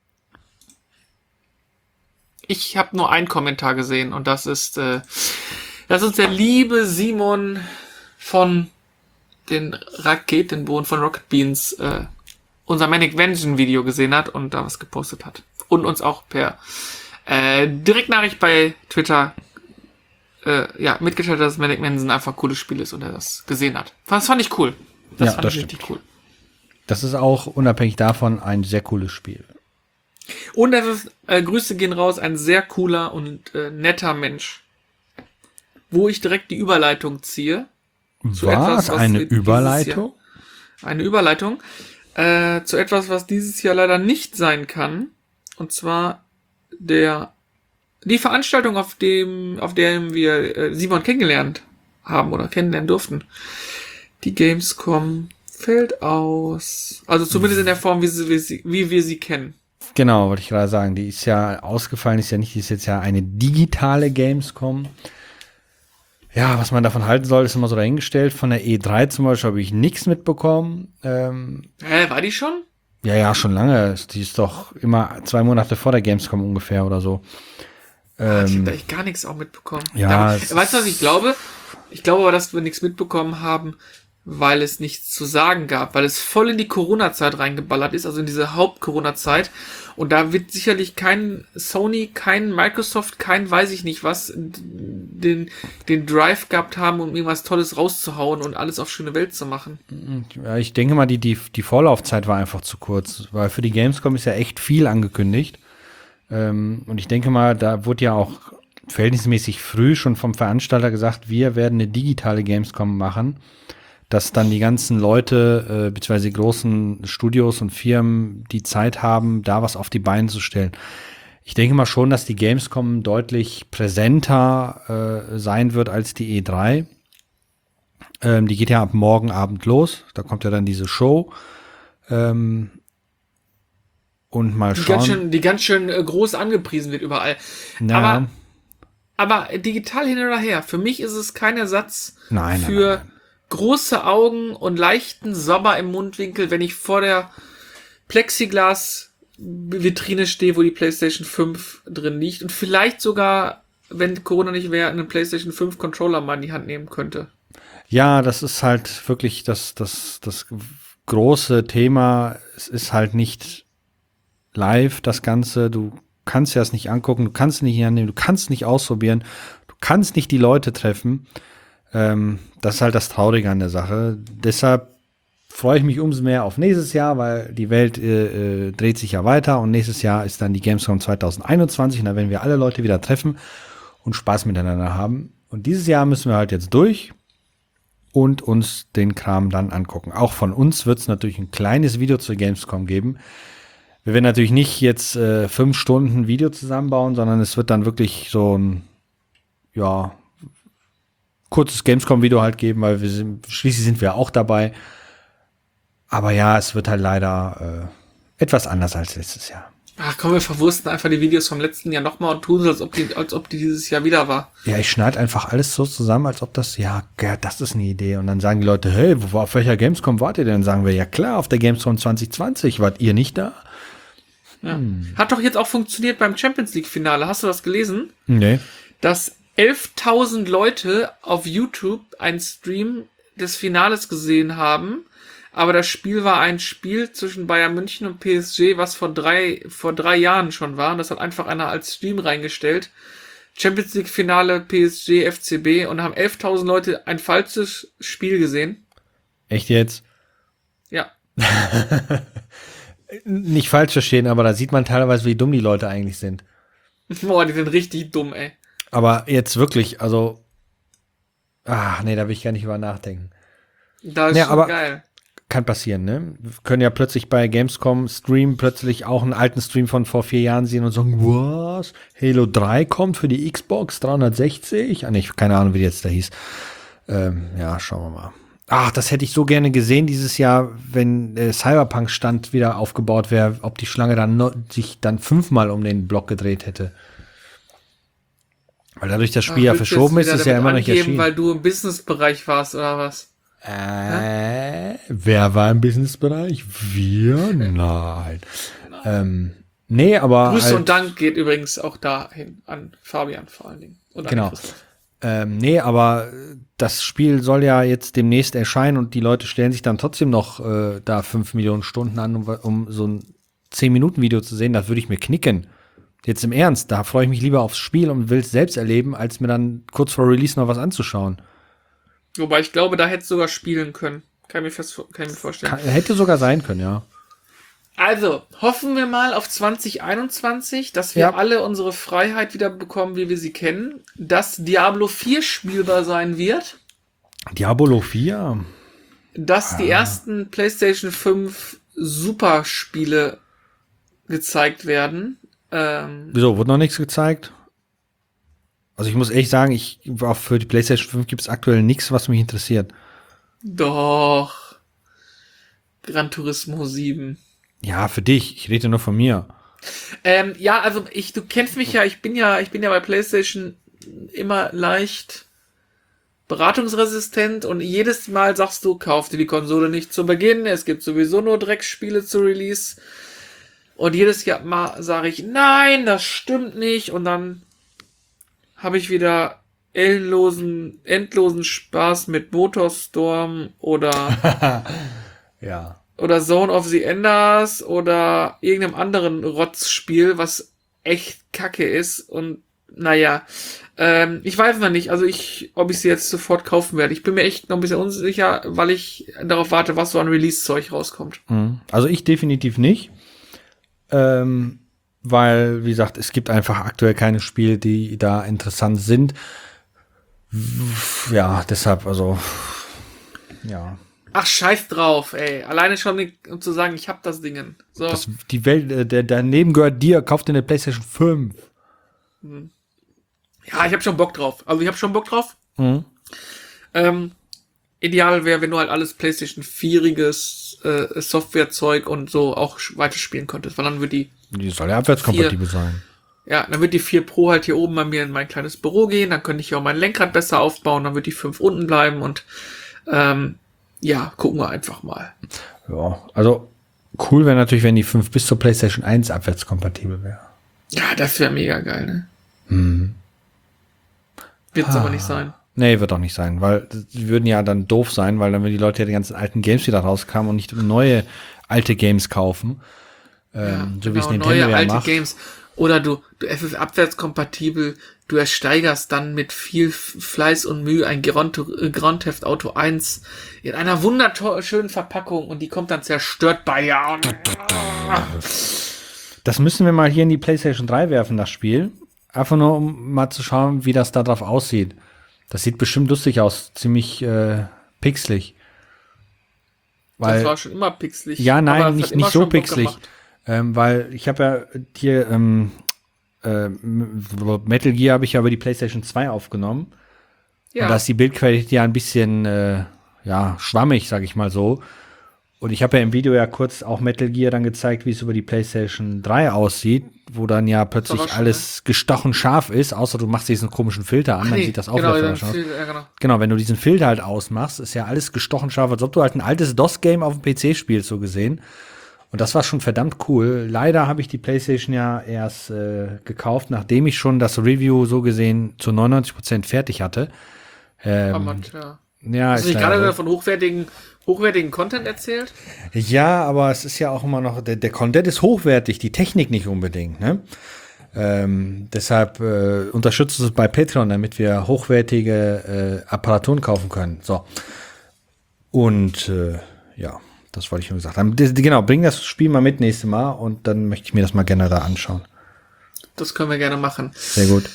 Speaker 1: Ich habe nur einen Kommentar gesehen und das ist uns der liebe Simon von den Raketenbohnen von Rocket Beans unser Manic Vengeance Video gesehen hat und da was gepostet hat. Und uns auch per Direktnachricht bei Twitter mitgeteilt hat, dass Manic Mansion einfach ein cooles Spiel ist und er das gesehen hat. Das fand ich cool. Das fand ich richtig cool.
Speaker 2: Das ist auch unabhängig davon ein sehr cooles Spiel.
Speaker 1: Und das ist, Grüße gehen raus, ein sehr cooler und netter Mensch. Wo ich direkt die Überleitung ziehe. Zu etwas, was
Speaker 2: eine Überleitung?
Speaker 1: Eine Überleitung zu etwas, was dieses Jahr leider nicht sein kann. Und zwar die Veranstaltung, auf der wir Simon kennengelernt haben oder kennenlernen durften. Die Gamescom fällt aus. Also zumindest in der Form, wie wir sie kennen.
Speaker 2: Genau, wollte ich gerade sagen. Die ist ja ausgefallen, die ist jetzt ja eine digitale Gamescom. Ja, was man davon halten soll, ist immer so dahingestellt. Von der E3 zum Beispiel habe ich nichts mitbekommen.
Speaker 1: War die schon?
Speaker 2: Ja, schon lange. Die ist doch immer 2 Monate vor der Gamescom ungefähr oder so.
Speaker 1: Ich habe da echt gar nichts auch mitbekommen.
Speaker 2: Ja.
Speaker 1: Weißt du, was ich glaube? Ich glaube aber, dass wir nichts mitbekommen haben, weil es nichts zu sagen gab, weil es voll in die Corona-Zeit reingeballert ist, also in diese Haupt-Corona-Zeit. Und da wird sicherlich kein Sony, kein Microsoft, kein weiß ich nicht was, den Drive gehabt haben, um irgendwas Tolles rauszuhauen und alles auf schöne Welt zu machen.
Speaker 2: Ja, ich denke mal, die Vorlaufzeit war einfach zu kurz, weil für die Gamescom ist ja echt viel angekündigt. Und ich denke mal, da wurde ja auch verhältnismäßig früh schon vom Veranstalter gesagt, wir werden eine digitale Gamescom machen, dass dann die ganzen Leute, beziehungsweise die großen Studios und Firmen die Zeit haben, da was auf die Beine zu stellen. Ich denke mal schon, dass die Gamescom deutlich präsenter sein wird als die E3. Die geht ja ab morgen Abend los. Da kommt ja dann diese Show. Und mal schauen.
Speaker 1: Die ganz schön groß angepriesen wird überall.
Speaker 2: Ja.
Speaker 1: Aber digital hin oder her. Für mich ist es kein Ersatz
Speaker 2: Nein.
Speaker 1: große Augen und leichten Sabber im Mundwinkel, wenn ich vor der Plexiglas-Vitrine stehe, wo die PlayStation 5 drin liegt und vielleicht sogar, wenn Corona nicht wäre, einen PlayStation 5 Controller mal in die Hand nehmen könnte.
Speaker 2: Ja, das ist halt wirklich das große Thema. Es ist halt nicht live, das Ganze. Du kannst dir das nicht angucken, du kannst es nicht annehmen, du kannst es nicht ausprobieren, du kannst nicht die Leute treffen. Das ist halt das Traurige an der Sache. Deshalb freue ich mich umso mehr auf nächstes Jahr, weil die Welt dreht sich ja weiter und nächstes Jahr ist dann die Gamescom 2021 und da werden wir alle Leute wieder treffen und Spaß miteinander haben. Und dieses Jahr müssen wir halt jetzt durch und uns den Kram dann angucken. Auch von uns wird es natürlich ein kleines Video zur Gamescom geben. Wir werden natürlich nicht jetzt 5 Stunden Video zusammenbauen, sondern es wird dann wirklich so ein, ja, kurzes Gamescom-Video halt geben, weil schließlich sind wir auch dabei. Aber ja, es wird halt leider etwas anders als letztes Jahr.
Speaker 1: Ach komm, wir verwursten einfach die Videos vom letzten Jahr nochmal und tun so, als ob die dieses Jahr wieder war.
Speaker 2: Ja, ich schneide einfach alles so zusammen, als ob das, ja, das ist eine Idee. Und dann sagen die Leute, hey, auf welcher Gamescom wart ihr denn? Dann sagen wir, ja klar, auf der Gamescom 2020. Wart ihr nicht da?
Speaker 1: Ja. Hat doch jetzt auch funktioniert beim Champions League-Finale. Hast du das gelesen?
Speaker 2: Nee.
Speaker 1: Dass 11.000 Leute auf YouTube einen Stream des Finales gesehen haben, aber das Spiel war ein Spiel zwischen Bayern München und PSG, was vor drei Jahren schon war. Und das hat einfach einer als Stream reingestellt. Champions League Finale PSG FCB und haben 11.000 Leute ein falsches Spiel gesehen.
Speaker 2: Echt jetzt?
Speaker 1: Ja.
Speaker 2: Nicht falsch verstehen, aber da sieht man teilweise, wie dumm die Leute eigentlich sind.
Speaker 1: Boah, die sind richtig dumm, ey.
Speaker 2: Aber jetzt wirklich, also, nee, da will ich gar nicht über nachdenken.
Speaker 1: Das ist schon geil.
Speaker 2: Kann passieren, ne? Wir können ja plötzlich bei Gamescom Stream plötzlich auch einen alten Stream von vor 4 Jahren sehen und sagen, was? Halo 3 kommt für die Xbox 360? Keine Ahnung, wie die jetzt da hieß. Ja, schauen wir mal. Ach, das hätte ich so gerne gesehen dieses Jahr, wenn Cyberpunk-Stand wieder aufgebaut wäre, ob die Schlange dann sich dann 5-mal um den Block gedreht hätte. Weil dadurch das Spiel ja verschoben ist, ist ja immer noch nicht erschienen.
Speaker 1: Weil du im Businessbereich warst, oder was?
Speaker 2: Wer war im Businessbereich? Wir? Nein. Nee, aber
Speaker 1: Grüße
Speaker 2: halt,
Speaker 1: und Dank geht übrigens auch dahin an Fabian vor allen Dingen. Und
Speaker 2: genau. Nee, aber das Spiel soll ja jetzt demnächst erscheinen und die Leute stellen sich dann trotzdem noch da 5 Millionen Stunden an, um so ein 10-Minuten-Video zu sehen. Das würde ich mir knicken. Jetzt im Ernst, da freue ich mich lieber aufs Spiel und will es selbst erleben, als mir dann kurz vor Release noch was anzuschauen.
Speaker 1: Wobei ich glaube, da hätte es sogar spielen können. Kann ich mir vorstellen.
Speaker 2: Hätte sogar sein können, ja.
Speaker 1: Also, hoffen wir mal auf 2021, dass wir alle unsere Freiheit wieder bekommen, wie wir sie kennen. Dass Diablo 4 spielbar sein wird.
Speaker 2: Diablo 4?
Speaker 1: Dass die ersten PlayStation 5 Superspiele gezeigt werden.
Speaker 2: Wieso? Wurde noch nichts gezeigt? Also ich muss ehrlich sagen, auch für die PlayStation 5 gibt es aktuell nichts, was mich interessiert.
Speaker 1: Doch. Gran Turismo 7.
Speaker 2: Ja, für dich. Ich rede nur von mir.
Speaker 1: Ja, also du kennst mich ja, ich bin ja bei PlayStation immer leicht beratungsresistent und jedes Mal sagst du, kauf dir die Konsole nicht zu Beginn, es gibt sowieso nur Drecksspiele zu Release. Und jedes Jahr mal sage ich, nein, das stimmt nicht. Und dann habe ich wieder endlosen Spaß mit Motorstorm oder
Speaker 2: Ja.
Speaker 1: oder Zone of the Enders oder irgendeinem anderen Rotzspiel, was echt kacke ist und naja, ich weiß noch nicht, also ob ich sie jetzt sofort kaufen werde. Ich bin mir echt noch ein bisschen unsicher, weil ich darauf warte, was so an Release-Zeug rauskommt.
Speaker 2: Also ich definitiv nicht, weil, wie gesagt, es gibt einfach aktuell keine Spiele, die da interessant sind. Ja, deshalb, also, ja.
Speaker 1: Ach, scheiß drauf, ey. Alleine schon, um zu sagen, ich hab das Dingen. So.
Speaker 2: Die Welt, daneben gehört dir, kauf dir eine PlayStation 5.
Speaker 1: Ja, ich hab schon Bock drauf. Also ich hab schon Bock drauf. Ideal wäre, wenn du halt alles PlayStation 4-iges Softwarezeug und so auch weiter spielen konntest, weil dann wird die
Speaker 2: soll ja abwärtskompatibel sein.
Speaker 1: Ja, dann wird die 4 Pro halt hier oben bei mir in mein kleines Büro gehen, dann könnte ich hier auch mein Lenkrad besser aufbauen, dann wird die 5 unten bleiben und ja, gucken wir einfach mal.
Speaker 2: Ja, also cool wäre natürlich, wenn die 5 bis zur PlayStation 1 abwärtskompatibel wäre.
Speaker 1: Ja, das wäre mega geil, ne? Wird es aber nicht sein.
Speaker 2: Nee, wird auch nicht sein, weil die würden ja dann doof sein, weil dann würden die Leute ja die ganzen alten Games wieder rauskamen und nicht neue alte Games kaufen. So wie es Nintendo
Speaker 1: neue
Speaker 2: ja
Speaker 1: alte
Speaker 2: macht.
Speaker 1: Games. Oder es ist abwärtskompatibel, du ersteigerst dann mit viel Fleiß und Mühe ein Grand Theft Auto 1 in einer wunderschönen Verpackung und die kommt dann zerstört bei dir.
Speaker 2: Das müssen wir mal hier in die PlayStation 3 werfen, das Spiel. Einfach nur, um mal zu schauen, wie das da drauf aussieht. Das sieht bestimmt lustig aus, ziemlich pixelig. Weil,
Speaker 1: das war schon immer pixelig.
Speaker 2: ja, nein,
Speaker 1: aber
Speaker 2: nicht so pixelig. Weil ich habe ja hier Metal Gear habe ich ja über die PlayStation 2 aufgenommen.
Speaker 1: Ja.
Speaker 2: Und da ist die Bildqualität ja ein bisschen schwammig, sag ich mal so. Und ich habe ja im Video ja kurz auch Metal Gear dann gezeigt, wie es über die PlayStation 3 aussieht, wo dann ja plötzlich alles gestochen scharf ist, außer du machst diesen komischen Filter an, dann sieht das auch wieder falsch aus. Genau, wenn du diesen Filter halt ausmachst, ist ja alles gestochen scharf, als ob du halt ein altes DOS-Game auf dem PC spielst, so gesehen. Und das war schon verdammt cool. Leider habe ich die PlayStation ja erst gekauft, nachdem ich schon das Review so gesehen zu 99% fertig hatte. Ja,
Speaker 1: hast du nicht gerade von hochwertigen Content erzählt?
Speaker 2: Ja, aber es ist ja auch immer noch, der Content ist hochwertig, die Technik nicht unbedingt, ne? Deshalb unterstützt es bei Patreon, damit wir hochwertige Apparaturen kaufen können. So. Und ja, das wollte ich nur gesagt haben. Genau, bring das Spiel mal mit nächstes Mal und dann möchte ich mir das mal gerne da anschauen.
Speaker 1: Das können wir gerne machen.
Speaker 2: Sehr gut.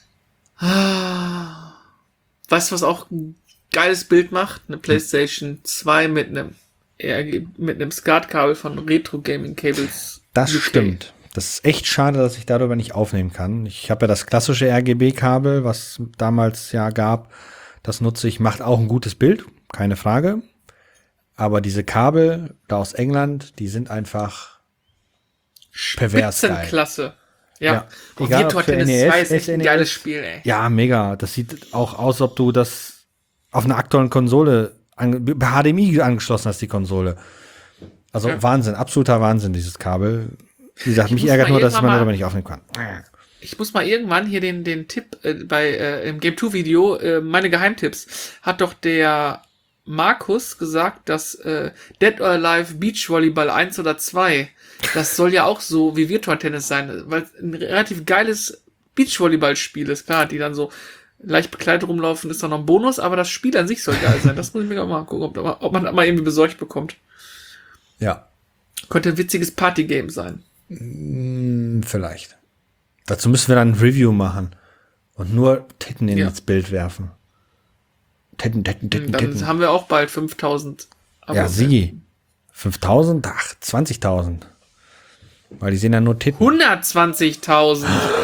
Speaker 1: Weißt du, was auch ein geiles Bild macht? Eine PlayStation 2 mit einem SCART-Kabel von Retro Gaming Cables.
Speaker 2: Das
Speaker 1: UK.
Speaker 2: stimmt. Das ist echt schade, dass ich darüber nicht aufnehmen kann. Ich habe ja das klassische RGB-Kabel, was damals ja gab. Das nutze ich, macht auch ein gutes Bild, keine Frage. Aber diese Kabel da aus England, die sind einfach pervers geil.
Speaker 1: Spitzenklasse. Ja.
Speaker 2: Egal, ob für NES,
Speaker 1: ist ein geiles Spiel, ey.
Speaker 2: Ja, mega. Das sieht auch aus, ob du das auf einer aktuellen Konsole HDMI angeschlossen hast, die Konsole. Also Wahnsinn, absoluter Wahnsinn, dieses Kabel. Wie gesagt, mich ärgert nur, dass man darüber nicht aufnehmen kann.
Speaker 1: Ich muss mal irgendwann hier den Tipp im Game 2 Video, meine Geheimtipps, hat doch der Markus gesagt, dass Dead or Alive Beachvolleyball 1 oder 2, das soll ja auch so wie Virtua Tennis sein, weil es ein relativ geiles Beachvolleyball-Spiel ist. Klar, die dann so leicht bekleidet rumlaufen, ist doch noch ein Bonus, aber das Spiel an sich soll geil sein. Das muss ich mir auch mal gucken, ob man das mal irgendwie besorgt bekommt.
Speaker 2: Ja.
Speaker 1: Könnte ein witziges Partygame sein.
Speaker 2: Vielleicht. Dazu müssen wir dann ein Review machen und nur Titten ins Bild werfen. Titten.
Speaker 1: Dann haben wir auch bald 5000 Abos.
Speaker 2: Ja, sie. 5000? Ach, 20.000. Weil die sehen ja nur Titten.
Speaker 1: 120.000.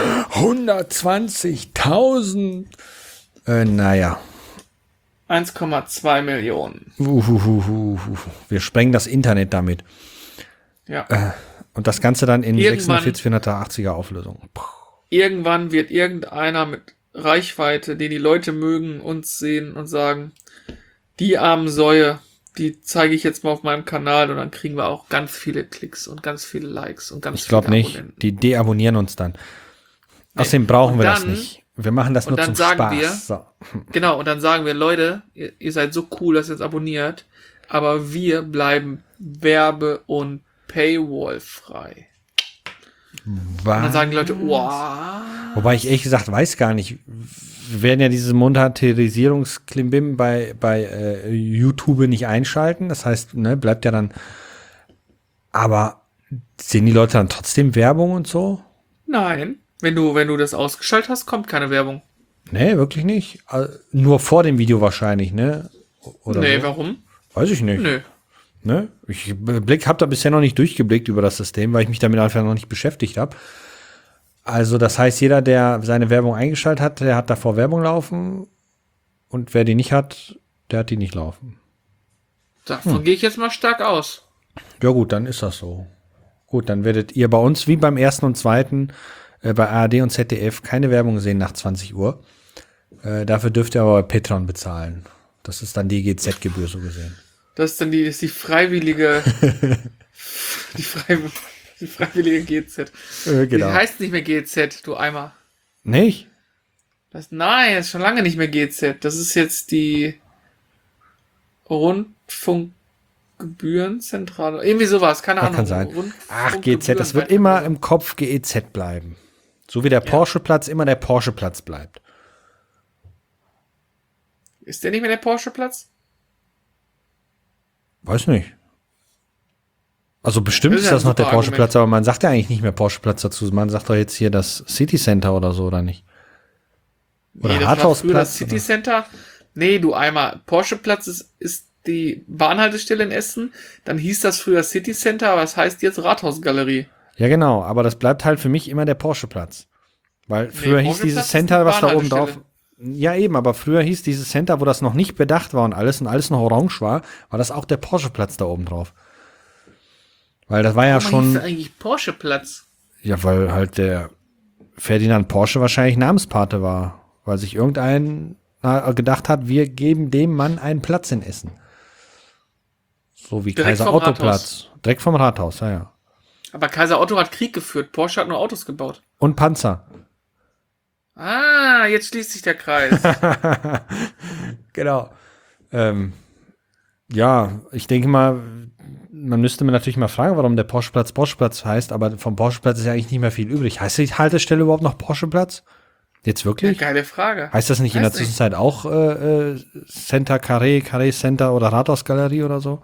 Speaker 2: 120.000. Naja.
Speaker 1: 1,2 Millionen.
Speaker 2: Wir sprengen das Internet damit.
Speaker 1: Ja.
Speaker 2: Und das Ganze dann in 4680er Auflösung.
Speaker 1: Irgendwann wird irgendeiner mit Reichweite, den die Leute mögen, uns sehen und sagen, die armen Säue, die zeige ich jetzt mal auf meinem Kanal und dann kriegen wir auch ganz viele Klicks und ganz viele Likes und ganz viele
Speaker 2: Abonnenten. Ich glaube nicht. Die deabonnieren uns dann. Außerdem brauchen wir das nicht. Wir machen das
Speaker 1: Und
Speaker 2: nur
Speaker 1: dann
Speaker 2: zum
Speaker 1: sagen
Speaker 2: Spaß.
Speaker 1: wir-
Speaker 2: So.
Speaker 1: Genau, und dann sagen wir, Leute, ihr seid so cool, dass ihr uns abonniert, aber wir bleiben werbe- und Paywall-frei. Und dann sagen die Leute, wow.
Speaker 2: Wobei ich ehrlich gesagt weiß gar nicht, wir werden ja diese Monetarisierungsklimbim bei YouTube nicht einschalten. Das heißt, ne, bleibt ja dann. Aber sehen die Leute dann trotzdem Werbung und so?
Speaker 1: Nein, wenn du das ausgeschaltet hast, kommt keine Werbung.
Speaker 2: Nee, wirklich nicht. Nur vor dem Video wahrscheinlich, ne? Oder
Speaker 1: Nee,
Speaker 2: so?
Speaker 1: warum?
Speaker 2: Weiß ich nicht.
Speaker 1: Nö.
Speaker 2: Ne? Ich habe da bisher noch nicht durchgeblickt über das System, weil ich mich damit einfach noch nicht beschäftigt habe. Also das heißt, jeder, der seine Werbung eingeschaltet hat, der hat davor Werbung laufen. Und wer die nicht hat, der hat die nicht laufen.
Speaker 1: Davon gehe ich jetzt mal stark aus.
Speaker 2: Ja gut, dann ist das so. Gut, dann werdet ihr bei uns wie beim ersten und zweiten bei ARD und ZDF keine Werbung sehen nach 20 Uhr. Dafür dürft ihr aber bei Patreon bezahlen. Das ist dann die GZ-Gebühr so gesehen.
Speaker 1: Das ist dann die freiwillige, die freiwillige GZ.
Speaker 2: Genau.
Speaker 1: Die heißt nicht mehr GZ, du Eimer.
Speaker 2: Nicht?
Speaker 1: Nein, das ist schon lange nicht mehr GZ. Das ist jetzt die Rundfunkgebührenzentrale. Irgendwie sowas, keine Ahnung.
Speaker 2: Kann sein. Ach, GZ, das wird
Speaker 1: Rundfunkgebühren-
Speaker 2: immer im Kopf GEZ bleiben. So wie der Porsche-Platz immer der Porsche-Platz bleibt.
Speaker 1: Ist der nicht mehr der Porsche-Platz?
Speaker 2: Weiß nicht. Also bestimmt
Speaker 1: Das ist
Speaker 2: ist
Speaker 1: ja
Speaker 2: das
Speaker 1: ein
Speaker 2: noch der
Speaker 1: super
Speaker 2: Porsche-Platz, aber man sagt ja eigentlich nicht mehr Porsche-Platz dazu. Man sagt doch jetzt hier das City Center oder so, oder nicht? Oder
Speaker 1: Nee, das war früher das
Speaker 2: Rathausplatz.
Speaker 1: City Center. Nee, du Eimer. Porsche-Platz ist die Bahnhaltestelle in Essen. Dann hieß das früher City Center, aber es heißt jetzt Rathausgalerie.
Speaker 2: Ja, genau, aber das bleibt halt für mich immer der Porsche-Platz. Weil früher hieß
Speaker 1: Porsche-Platz
Speaker 2: dieses
Speaker 1: ist
Speaker 2: Center,
Speaker 1: die
Speaker 2: was da oben drauf.
Speaker 1: Bahnhaltestelle.
Speaker 2: Ja, eben, aber früher hieß dieses Center, wo das noch nicht bedacht war und alles noch orange war das auch der Porsche-Platz da oben drauf. Weil das war ja
Speaker 1: Warum hieß
Speaker 2: schon.
Speaker 1: das eigentlich Porsche-Platz?
Speaker 2: Ja, weil halt der Ferdinand Porsche wahrscheinlich Namenspate war. Weil sich irgendein gedacht hat, wir geben dem Mann einen Platz in Essen. So wie
Speaker 1: Direkt
Speaker 2: Kaiser
Speaker 1: vom
Speaker 2: Otto
Speaker 1: Rathaus.
Speaker 2: Platz. Direkt vom Rathaus, ja.
Speaker 1: Aber Kaiser Otto hat Krieg geführt. Porsche hat nur Autos gebaut.
Speaker 2: Und Panzer.
Speaker 1: Ah, jetzt schließt sich der Kreis.
Speaker 2: Genau. Ja, ich denke mal, man müsste mir natürlich mal fragen, warum der Porsche-Platz heißt, aber vom Porsche-Platz ist ja eigentlich nicht mehr viel übrig. Heißt die Haltestelle überhaupt noch Porsche-Platz? Jetzt wirklich?
Speaker 1: Geile Frage.
Speaker 2: Heißt das nicht in der
Speaker 1: Weiß nicht.
Speaker 2: Zwischenzeit auch Center Carré Center oder Rathausgalerie oder so?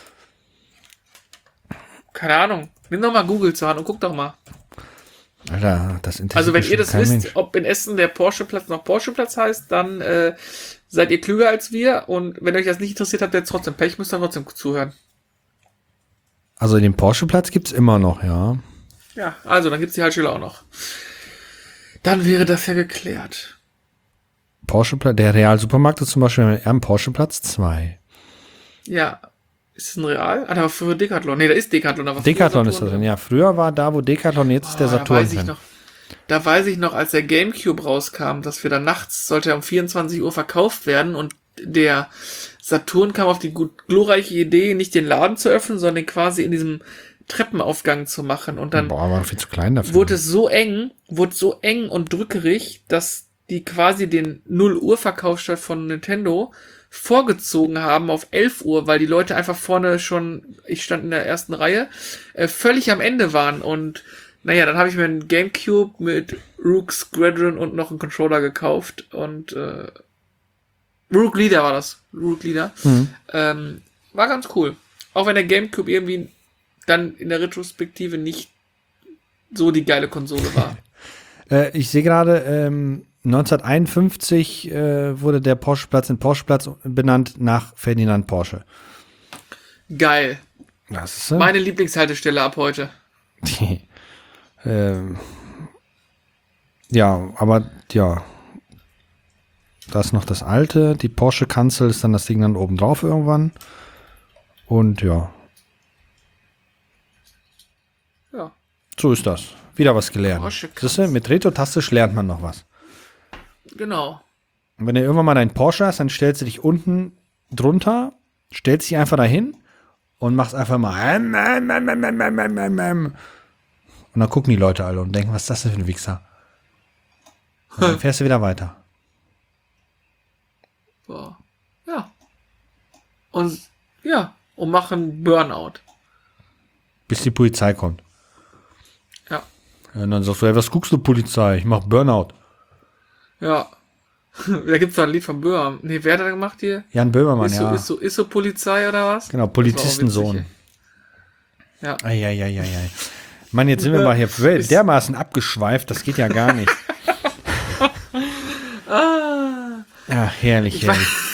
Speaker 1: Keine Ahnung. Nimm doch mal Google zur Hand und guck doch mal.
Speaker 2: Alter, das interessiert
Speaker 1: Also wenn ihr
Speaker 2: bestimmt
Speaker 1: das
Speaker 2: kein
Speaker 1: wisst,
Speaker 2: Mensch.
Speaker 1: ob in Essen der Porsche-Platz noch Porsche-Platz heißt, dann seid ihr klüger als wir. Und wenn euch das nicht interessiert, habt ihr jetzt trotzdem Pech, müsst ihr trotzdem zuhören.
Speaker 2: Also den Porsche-Platz gibt's immer noch, ja.
Speaker 1: Ja, also dann gibt's die Haltestelle auch noch. Dann wäre das ja geklärt.
Speaker 2: Porsche-Platz, der Real-Supermarkt ist zum Beispiel am Porsche-Platz 2.
Speaker 1: Ja. Ist es ein Real? Ah, da war früher Decathlon. Nee, da ist Decathlon. Da war
Speaker 2: Decathlon
Speaker 1: früher
Speaker 2: ist das
Speaker 1: Saturn
Speaker 2: drin, ja. Früher war da, wo Decathlon jetzt ist, der
Speaker 1: Da
Speaker 2: Saturn
Speaker 1: weiß ich
Speaker 2: drin.
Speaker 1: noch. Da weiß ich noch, als der Gamecube rauskam, dass wir dann nachts, sollte er um 24 Uhr verkauft werden und der Saturn kam auf die glorreiche Idee, nicht den Laden zu öffnen, sondern den quasi in diesem Treppenaufgang zu machen. Und dann
Speaker 2: Boah, war viel zu klein dafür.
Speaker 1: wurde so eng und drückerig, dass die quasi den 0 Uhr Verkaufsstart von Nintendo vorgezogen haben auf 11 Uhr, weil die Leute einfach vorne schon, ich stand in der ersten Reihe, völlig am Ende waren. Und naja, dann habe ich mir einen Gamecube mit Rook Squadron und noch einen Controller gekauft. Und Rook Leader war das. Rook Leader. War ganz cool. Auch wenn der Gamecube irgendwie dann in der Retrospektive nicht so die geile Konsole war.
Speaker 2: Ich sehe gerade, 1951 wurde der Porsche-Platz in Porsche-Platz benannt nach Ferdinand Porsche.
Speaker 1: Geil.
Speaker 2: Das ist
Speaker 1: Meine Lieblingshaltestelle ab heute.
Speaker 2: ja, aber ja. Da ist noch das alte. Die Porsche-Kanzel ist dann das Ding dann oben drauf irgendwann. Und ja.
Speaker 1: Ja.
Speaker 2: So ist das. Wieder was gelernt.
Speaker 1: Porsche-Kanzel.
Speaker 2: Siehst du, mit Retrotastisch lernt man noch was.
Speaker 1: Genau.
Speaker 2: Und wenn du irgendwann mal deinen Porsche hast, dann stellst du dich unten drunter, stellst dich einfach dahin und machst einfach mal. Und dann gucken die Leute alle und denken, was ist das denn für ein Wichser? Und dann fährst du wieder weiter.
Speaker 1: So. Ja. Und machen Burnout.
Speaker 2: Bis die Polizei kommt.
Speaker 1: Ja.
Speaker 2: Und dann sagst du, hey, was guckst du, Polizei? Ich mach Burnout.
Speaker 1: Ja. Da gibt's doch ein Lied von Böhmer. Nee, wer hat das gemacht hier?
Speaker 2: Jan Böhmermann,
Speaker 1: Ist so Polizei oder was?
Speaker 2: Genau, Polizistensohn.
Speaker 1: Ja.
Speaker 2: Eieieiei. Mann, jetzt sind wir mal hier dermaßen abgeschweift, das geht ja gar nicht. Ja, herrlich.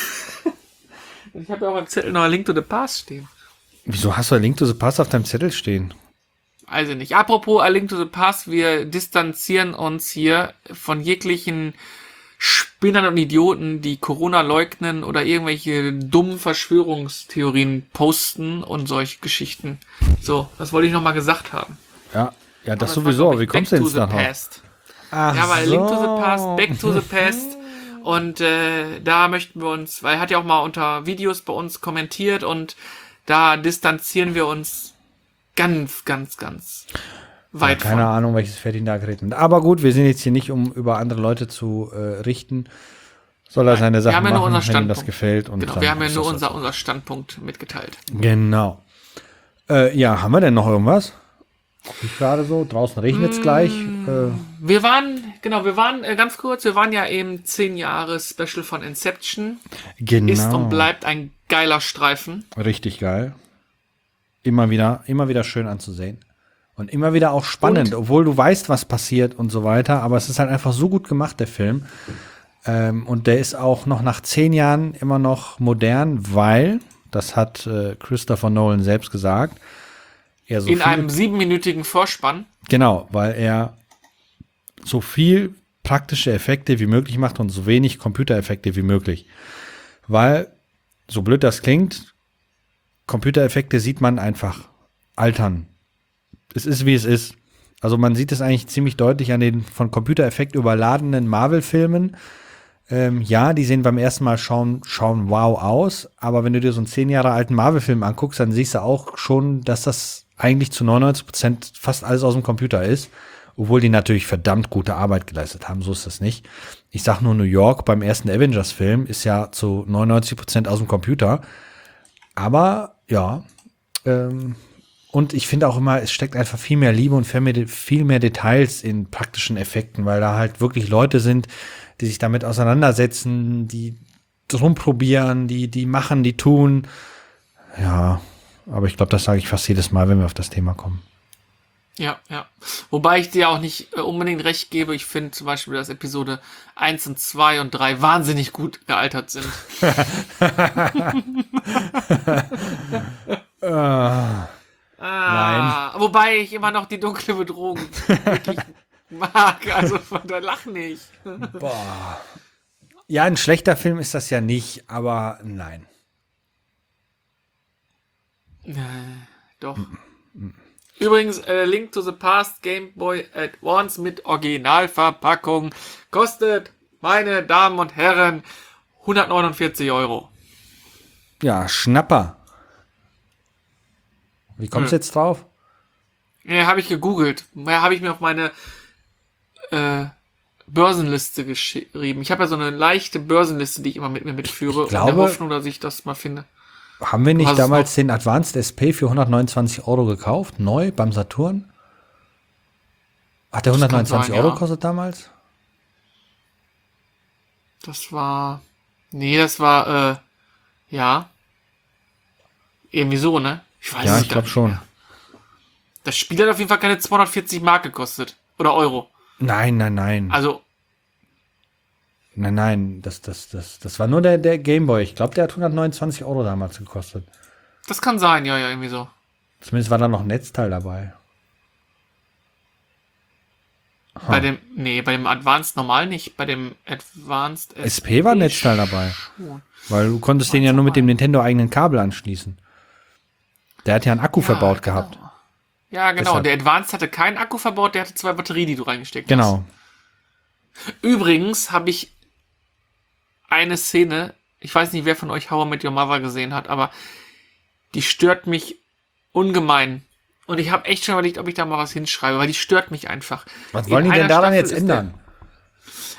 Speaker 1: Ich habe ja auch im Zettel noch ein Link to the Past stehen.
Speaker 2: Wieso hast du ein Link to the Past auf deinem Zettel stehen?
Speaker 1: Also nicht. Apropos A Link to the Past, wir distanzieren uns hier von jeglichen Spinnern und Idioten, die Corona leugnen oder irgendwelche dummen Verschwörungstheorien posten und solche Geschichten. So, das wollte ich nochmal gesagt haben.
Speaker 2: Ja, das sowieso. Wie kommst du denn jetzt darauf?
Speaker 1: Ja, weil Link to the Past, Back to the Past. Und da möchten wir uns, weil er hat ja auch mal unter Videos bei uns kommentiert und da distanzieren wir uns ganz weit von.
Speaker 2: Keine Ahnung, welches Pferd ihn da geritten hat. Aber gut, wir sind jetzt hier nicht, um über andere Leute zu richten. Soll er seine Sachen machen, wenn ihm das gefällt. Und
Speaker 1: genau, wir haben ja nur unser Standpunkt mitgeteilt.
Speaker 2: Genau. Ja, haben wir denn noch irgendwas? Ich gerade so, draußen regnet es gleich.
Speaker 1: Wir waren ganz kurz, wir waren ja eben 10 Jahre Special von Inception.
Speaker 2: Genau.
Speaker 1: Ist und bleibt ein geiler Streifen.
Speaker 2: Richtig geil. Immer wieder schön anzusehen. Und immer wieder auch spannend, obwohl du weißt, was passiert und so weiter. Aber es ist halt einfach so gut gemacht, der Film. Und der ist auch noch nach 10 Jahren immer noch modern, weil, das hat Christopher Nolan selbst gesagt, er so
Speaker 1: in einem 7-minütigen Vorspann.
Speaker 2: Genau, weil er so viel praktische Effekte wie möglich macht und so wenig Computereffekte wie möglich. Weil, so blöd das klingt, Computereffekte sieht man einfach altern. Es ist, wie es ist. Also man sieht es eigentlich ziemlich deutlich an den von Computereffekt überladenen Marvel-Filmen. Ja, die sehen beim ersten Mal schauen wow aus, aber wenn du dir so einen 10 Jahre alten Marvel-Film anguckst, dann siehst du auch schon, dass das eigentlich zu 99% fast alles aus dem Computer ist, obwohl die natürlich verdammt gute Arbeit geleistet haben, so ist das nicht. Ich sag nur New York beim ersten Avengers-Film ist ja zu 99% aus dem Computer, aber ja, und ich finde auch immer, es steckt einfach viel mehr Liebe und viel mehr Details in praktischen Effekten, weil da halt wirklich Leute sind, die sich damit auseinandersetzen, die drum probieren, die machen, die tun. Ja, aber ich glaube, das sage ich fast jedes Mal, wenn wir auf das Thema kommen.
Speaker 1: Ja. Wobei ich dir auch nicht unbedingt recht gebe. Ich finde zum Beispiel, dass Episode 1 und 2 und 3 wahnsinnig gut gealtert sind.
Speaker 2: Nein.
Speaker 1: Wobei ich immer noch die dunkle Bedrohung wirklich mag. Also von der Lach nicht.
Speaker 2: Boah. Ja, ein schlechter Film ist das ja nicht, aber nein.
Speaker 1: Doch. Übrigens, Link to the Past Game Boy Advance mit Originalverpackung kostet, meine Damen und Herren, 149 €.
Speaker 2: Ja, Schnapper. Wie kommst du jetzt drauf?
Speaker 1: Ja, habe ich gegoogelt. Ja, habe ich mir auf meine Börsenliste geschrieben. Ich habe ja so eine leichte Börsenliste, die ich immer mit mir mitführe.
Speaker 2: Ich glaube,
Speaker 1: in der Hoffnung, dass ich das mal finde.
Speaker 2: Haben wir nicht damals den Advanced SP für 129 € gekauft? Neu beim Saturn? Hat der 129 € gekostet damals?
Speaker 1: Das war, ja. Irgendwie so, ne? Ich weiß
Speaker 2: ja, ich glaube schon.
Speaker 1: Das Spiel hat auf jeden Fall keine 240 Mark gekostet. Oder Euro.
Speaker 2: Nein.
Speaker 1: Also.
Speaker 2: Nein, das war nur der Gameboy. Ich glaube, der hat 129 € damals gekostet.
Speaker 1: Das kann sein, ja, irgendwie so.
Speaker 2: Zumindest war da noch ein Netzteil dabei.
Speaker 1: Bei dem Advanced normal nicht. Bei dem Advanced
Speaker 2: SP war ein Netzteil dabei.
Speaker 1: Schon.
Speaker 2: Weil du konntest den ja nur mit dem Nintendo-eigenen Kabel anschließen. Der hat ja einen Akku verbaut gehabt.
Speaker 1: Ja, genau.
Speaker 2: Deshalb.
Speaker 1: Der Advanced hatte keinen Akku verbaut, der hatte 2 Batterien, die du reingesteckt
Speaker 2: genau.
Speaker 1: hast. Übrigens habe ich eine Szene, ich weiß nicht, wer von euch How I Met Your Mother gesehen hat, aber die stört mich ungemein. Und ich habe echt schon überlegt, ob ich da mal was hinschreibe, weil die stört mich einfach.
Speaker 2: Was wollen die denn daran jetzt ändern?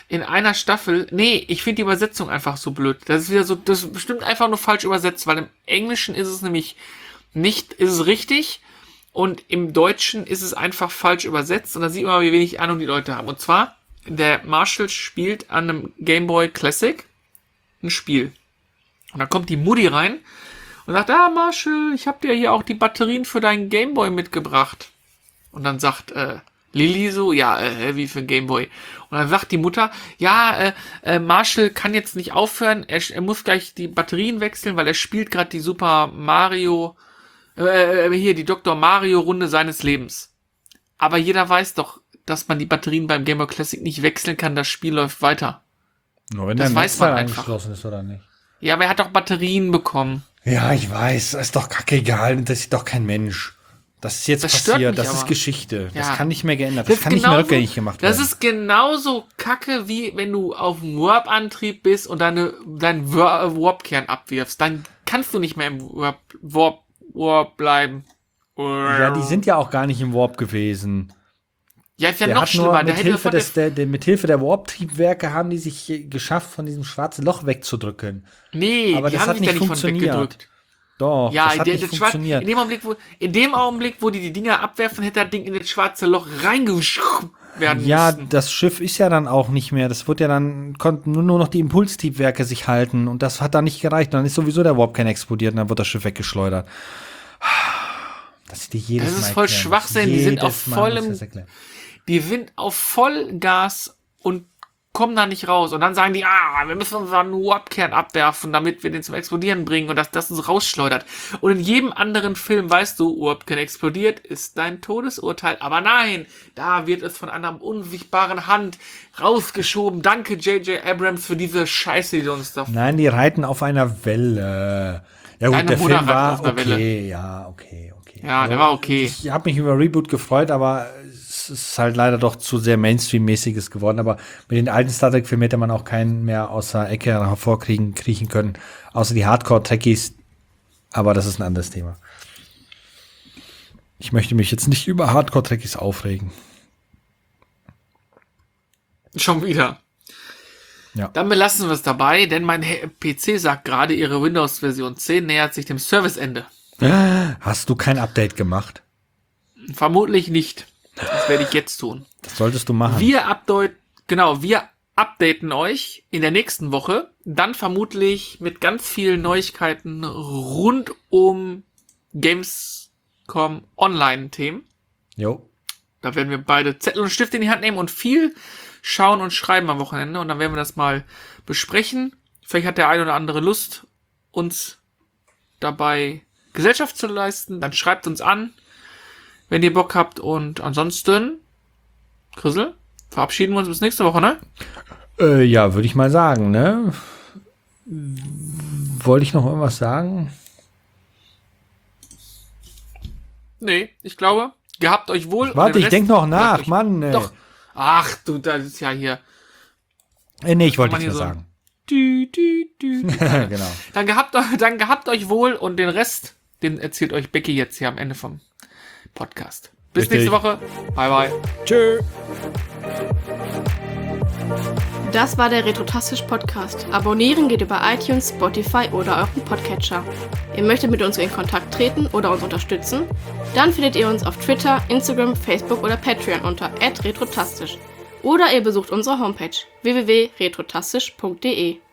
Speaker 1: in einer Staffel, nee, ich finde die Übersetzung einfach so blöd. Das ist wieder so, das ist bestimmt einfach nur falsch übersetzt, weil im Englischen ist es nämlich nicht, ist es richtig und im Deutschen ist es einfach falsch übersetzt und da sieht man mal, wie wenig Ahnung die Leute haben. Und zwar, der Marshall spielt an einem Game Boy Classic ein Spiel. Und dann kommt die Mutti rein und sagt, Marshall, ich habe dir hier auch die Batterien für deinen Game Boy mitgebracht. Und dann sagt Lilly so, wie für ein Gameboy. Und dann sagt die Mutter, Marshall kann jetzt nicht aufhören, er muss gleich die Batterien wechseln, weil er spielt gerade die Super Mario, die Dr. Mario Runde seines Lebens. Aber jeder weiß doch, dass man die Batterien beim Game Boy Classic nicht wechseln kann, das Spiel läuft weiter.
Speaker 2: Nur wenn
Speaker 1: das
Speaker 2: der
Speaker 1: weiß man einfach.
Speaker 2: Angeschlossen ist oder nicht.
Speaker 1: Ja, aber er hat doch Batterien bekommen.
Speaker 2: Ja, ich weiß, das ist doch kackegal, das ist doch kein Mensch. Das ist jetzt passiert, das ist Geschichte. Ja. Das kann nicht mehr geändert, das kann nicht mehr rückgängig gemacht werden.
Speaker 1: Das ist genauso kacke, wie wenn du auf dem Warp-Antrieb bist und deinen Warp-Kern abwirfst. Dann kannst du nicht mehr im Warp bleiben.
Speaker 2: Ja, die sind ja auch gar nicht im Warp gewesen.
Speaker 1: Ja, ist ja noch schlimmer.
Speaker 2: Mit Hilfe der Warp-Triebwerke haben die sich geschafft, von diesem schwarzen Loch wegzudrücken.
Speaker 1: Nee,
Speaker 2: aber das hat nicht funktioniert. Doch,
Speaker 1: ja,
Speaker 2: das hat nicht funktioniert.
Speaker 1: In dem Augenblick, wo die Dinger abwerfen, hätte das Ding in das schwarze Loch reingeschoben werden müssen.
Speaker 2: Ja, das Schiff ist ja dann auch nicht mehr. Das wird ja dann, konnten nur noch die Impulstriebwerke sich halten. Und das hat dann nicht gereicht. Dann ist sowieso der Warpkern explodiert und dann wird das Schiff weggeschleudert. Das ist
Speaker 1: voll Schwachsinn. Die sind auf Vollgas und kommen da nicht raus. Und dann sagen die, wir müssen unseren Warpkern abwerfen, damit wir den zum Explodieren bringen und dass das uns rausschleudert. Und in jedem anderen Film weißt du, Warpkern explodiert, ist dein Todesurteil. Aber nein, da wird es von einer unsichtbaren Hand rausgeschoben. Danke, J.J. Abrams, für diese Scheiße, die du uns da...
Speaker 2: Nein, die reiten auf einer Welle. Ja gut, der Film war okay. Ja, okay.
Speaker 1: Ja, der war okay.
Speaker 2: Ich habe mich über Reboot gefreut, aber es ist halt leider doch zu sehr Mainstream-mäßiges geworden. Aber mit den alten Star Trek-Filmen hätte man auch keinen mehr aus der Ecke hervorkriechen können. Außer die Hardcore-Trekkies. Aber das ist ein anderes Thema. Ich möchte mich jetzt nicht über Hardcore-Trekkies aufregen.
Speaker 1: Schon wieder. Ja. Dann belassen wir es dabei, denn mein PC sagt gerade, ihre Windows-Version 10 nähert sich dem Serviceende.
Speaker 2: Hast du kein Update gemacht?
Speaker 1: Vermutlich nicht. Das werde ich jetzt tun.
Speaker 2: Das solltest du machen.
Speaker 1: Wir updaten euch in der nächsten Woche. Dann vermutlich mit ganz vielen Neuigkeiten rund um Gamescom Online-Themen.
Speaker 2: Jo.
Speaker 1: Da werden wir beide Zettel und Stift in die Hand nehmen und viel schauen und schreiben am Wochenende. Und dann werden wir das mal besprechen. Vielleicht hat der eine oder andere Lust, uns dabei Gesellschaft zu leisten, dann schreibt uns an, wenn ihr Bock habt. Und ansonsten, Chrisel, verabschieden wir uns bis nächste Woche, ne?
Speaker 2: Ja, würde ich mal sagen, ne? Wollte ich noch irgendwas sagen?
Speaker 1: Nee, ich glaube, gehabt euch wohl.
Speaker 2: Warte, ich denke noch nach, Mann.
Speaker 1: Doch. Ach, du, das ist ja hier.
Speaker 2: Nee, ich wollte nichts mehr sagen.
Speaker 1: Genau. Dann gehabt euch wohl und den Rest, den erzählt euch Becky jetzt hier am Ende vom Podcast. Bis nächste Woche. Bye, bye.
Speaker 2: Tschö.
Speaker 3: Das war der Retrotastisch Podcast. Abonnieren geht über iTunes, Spotify oder euren Podcatcher. Ihr möchtet mit uns in Kontakt treten oder uns unterstützen? Dann findet ihr uns auf Twitter, Instagram, Facebook oder Patreon unter @retrotastisch. Oder ihr besucht unsere Homepage www.retrotastisch.de.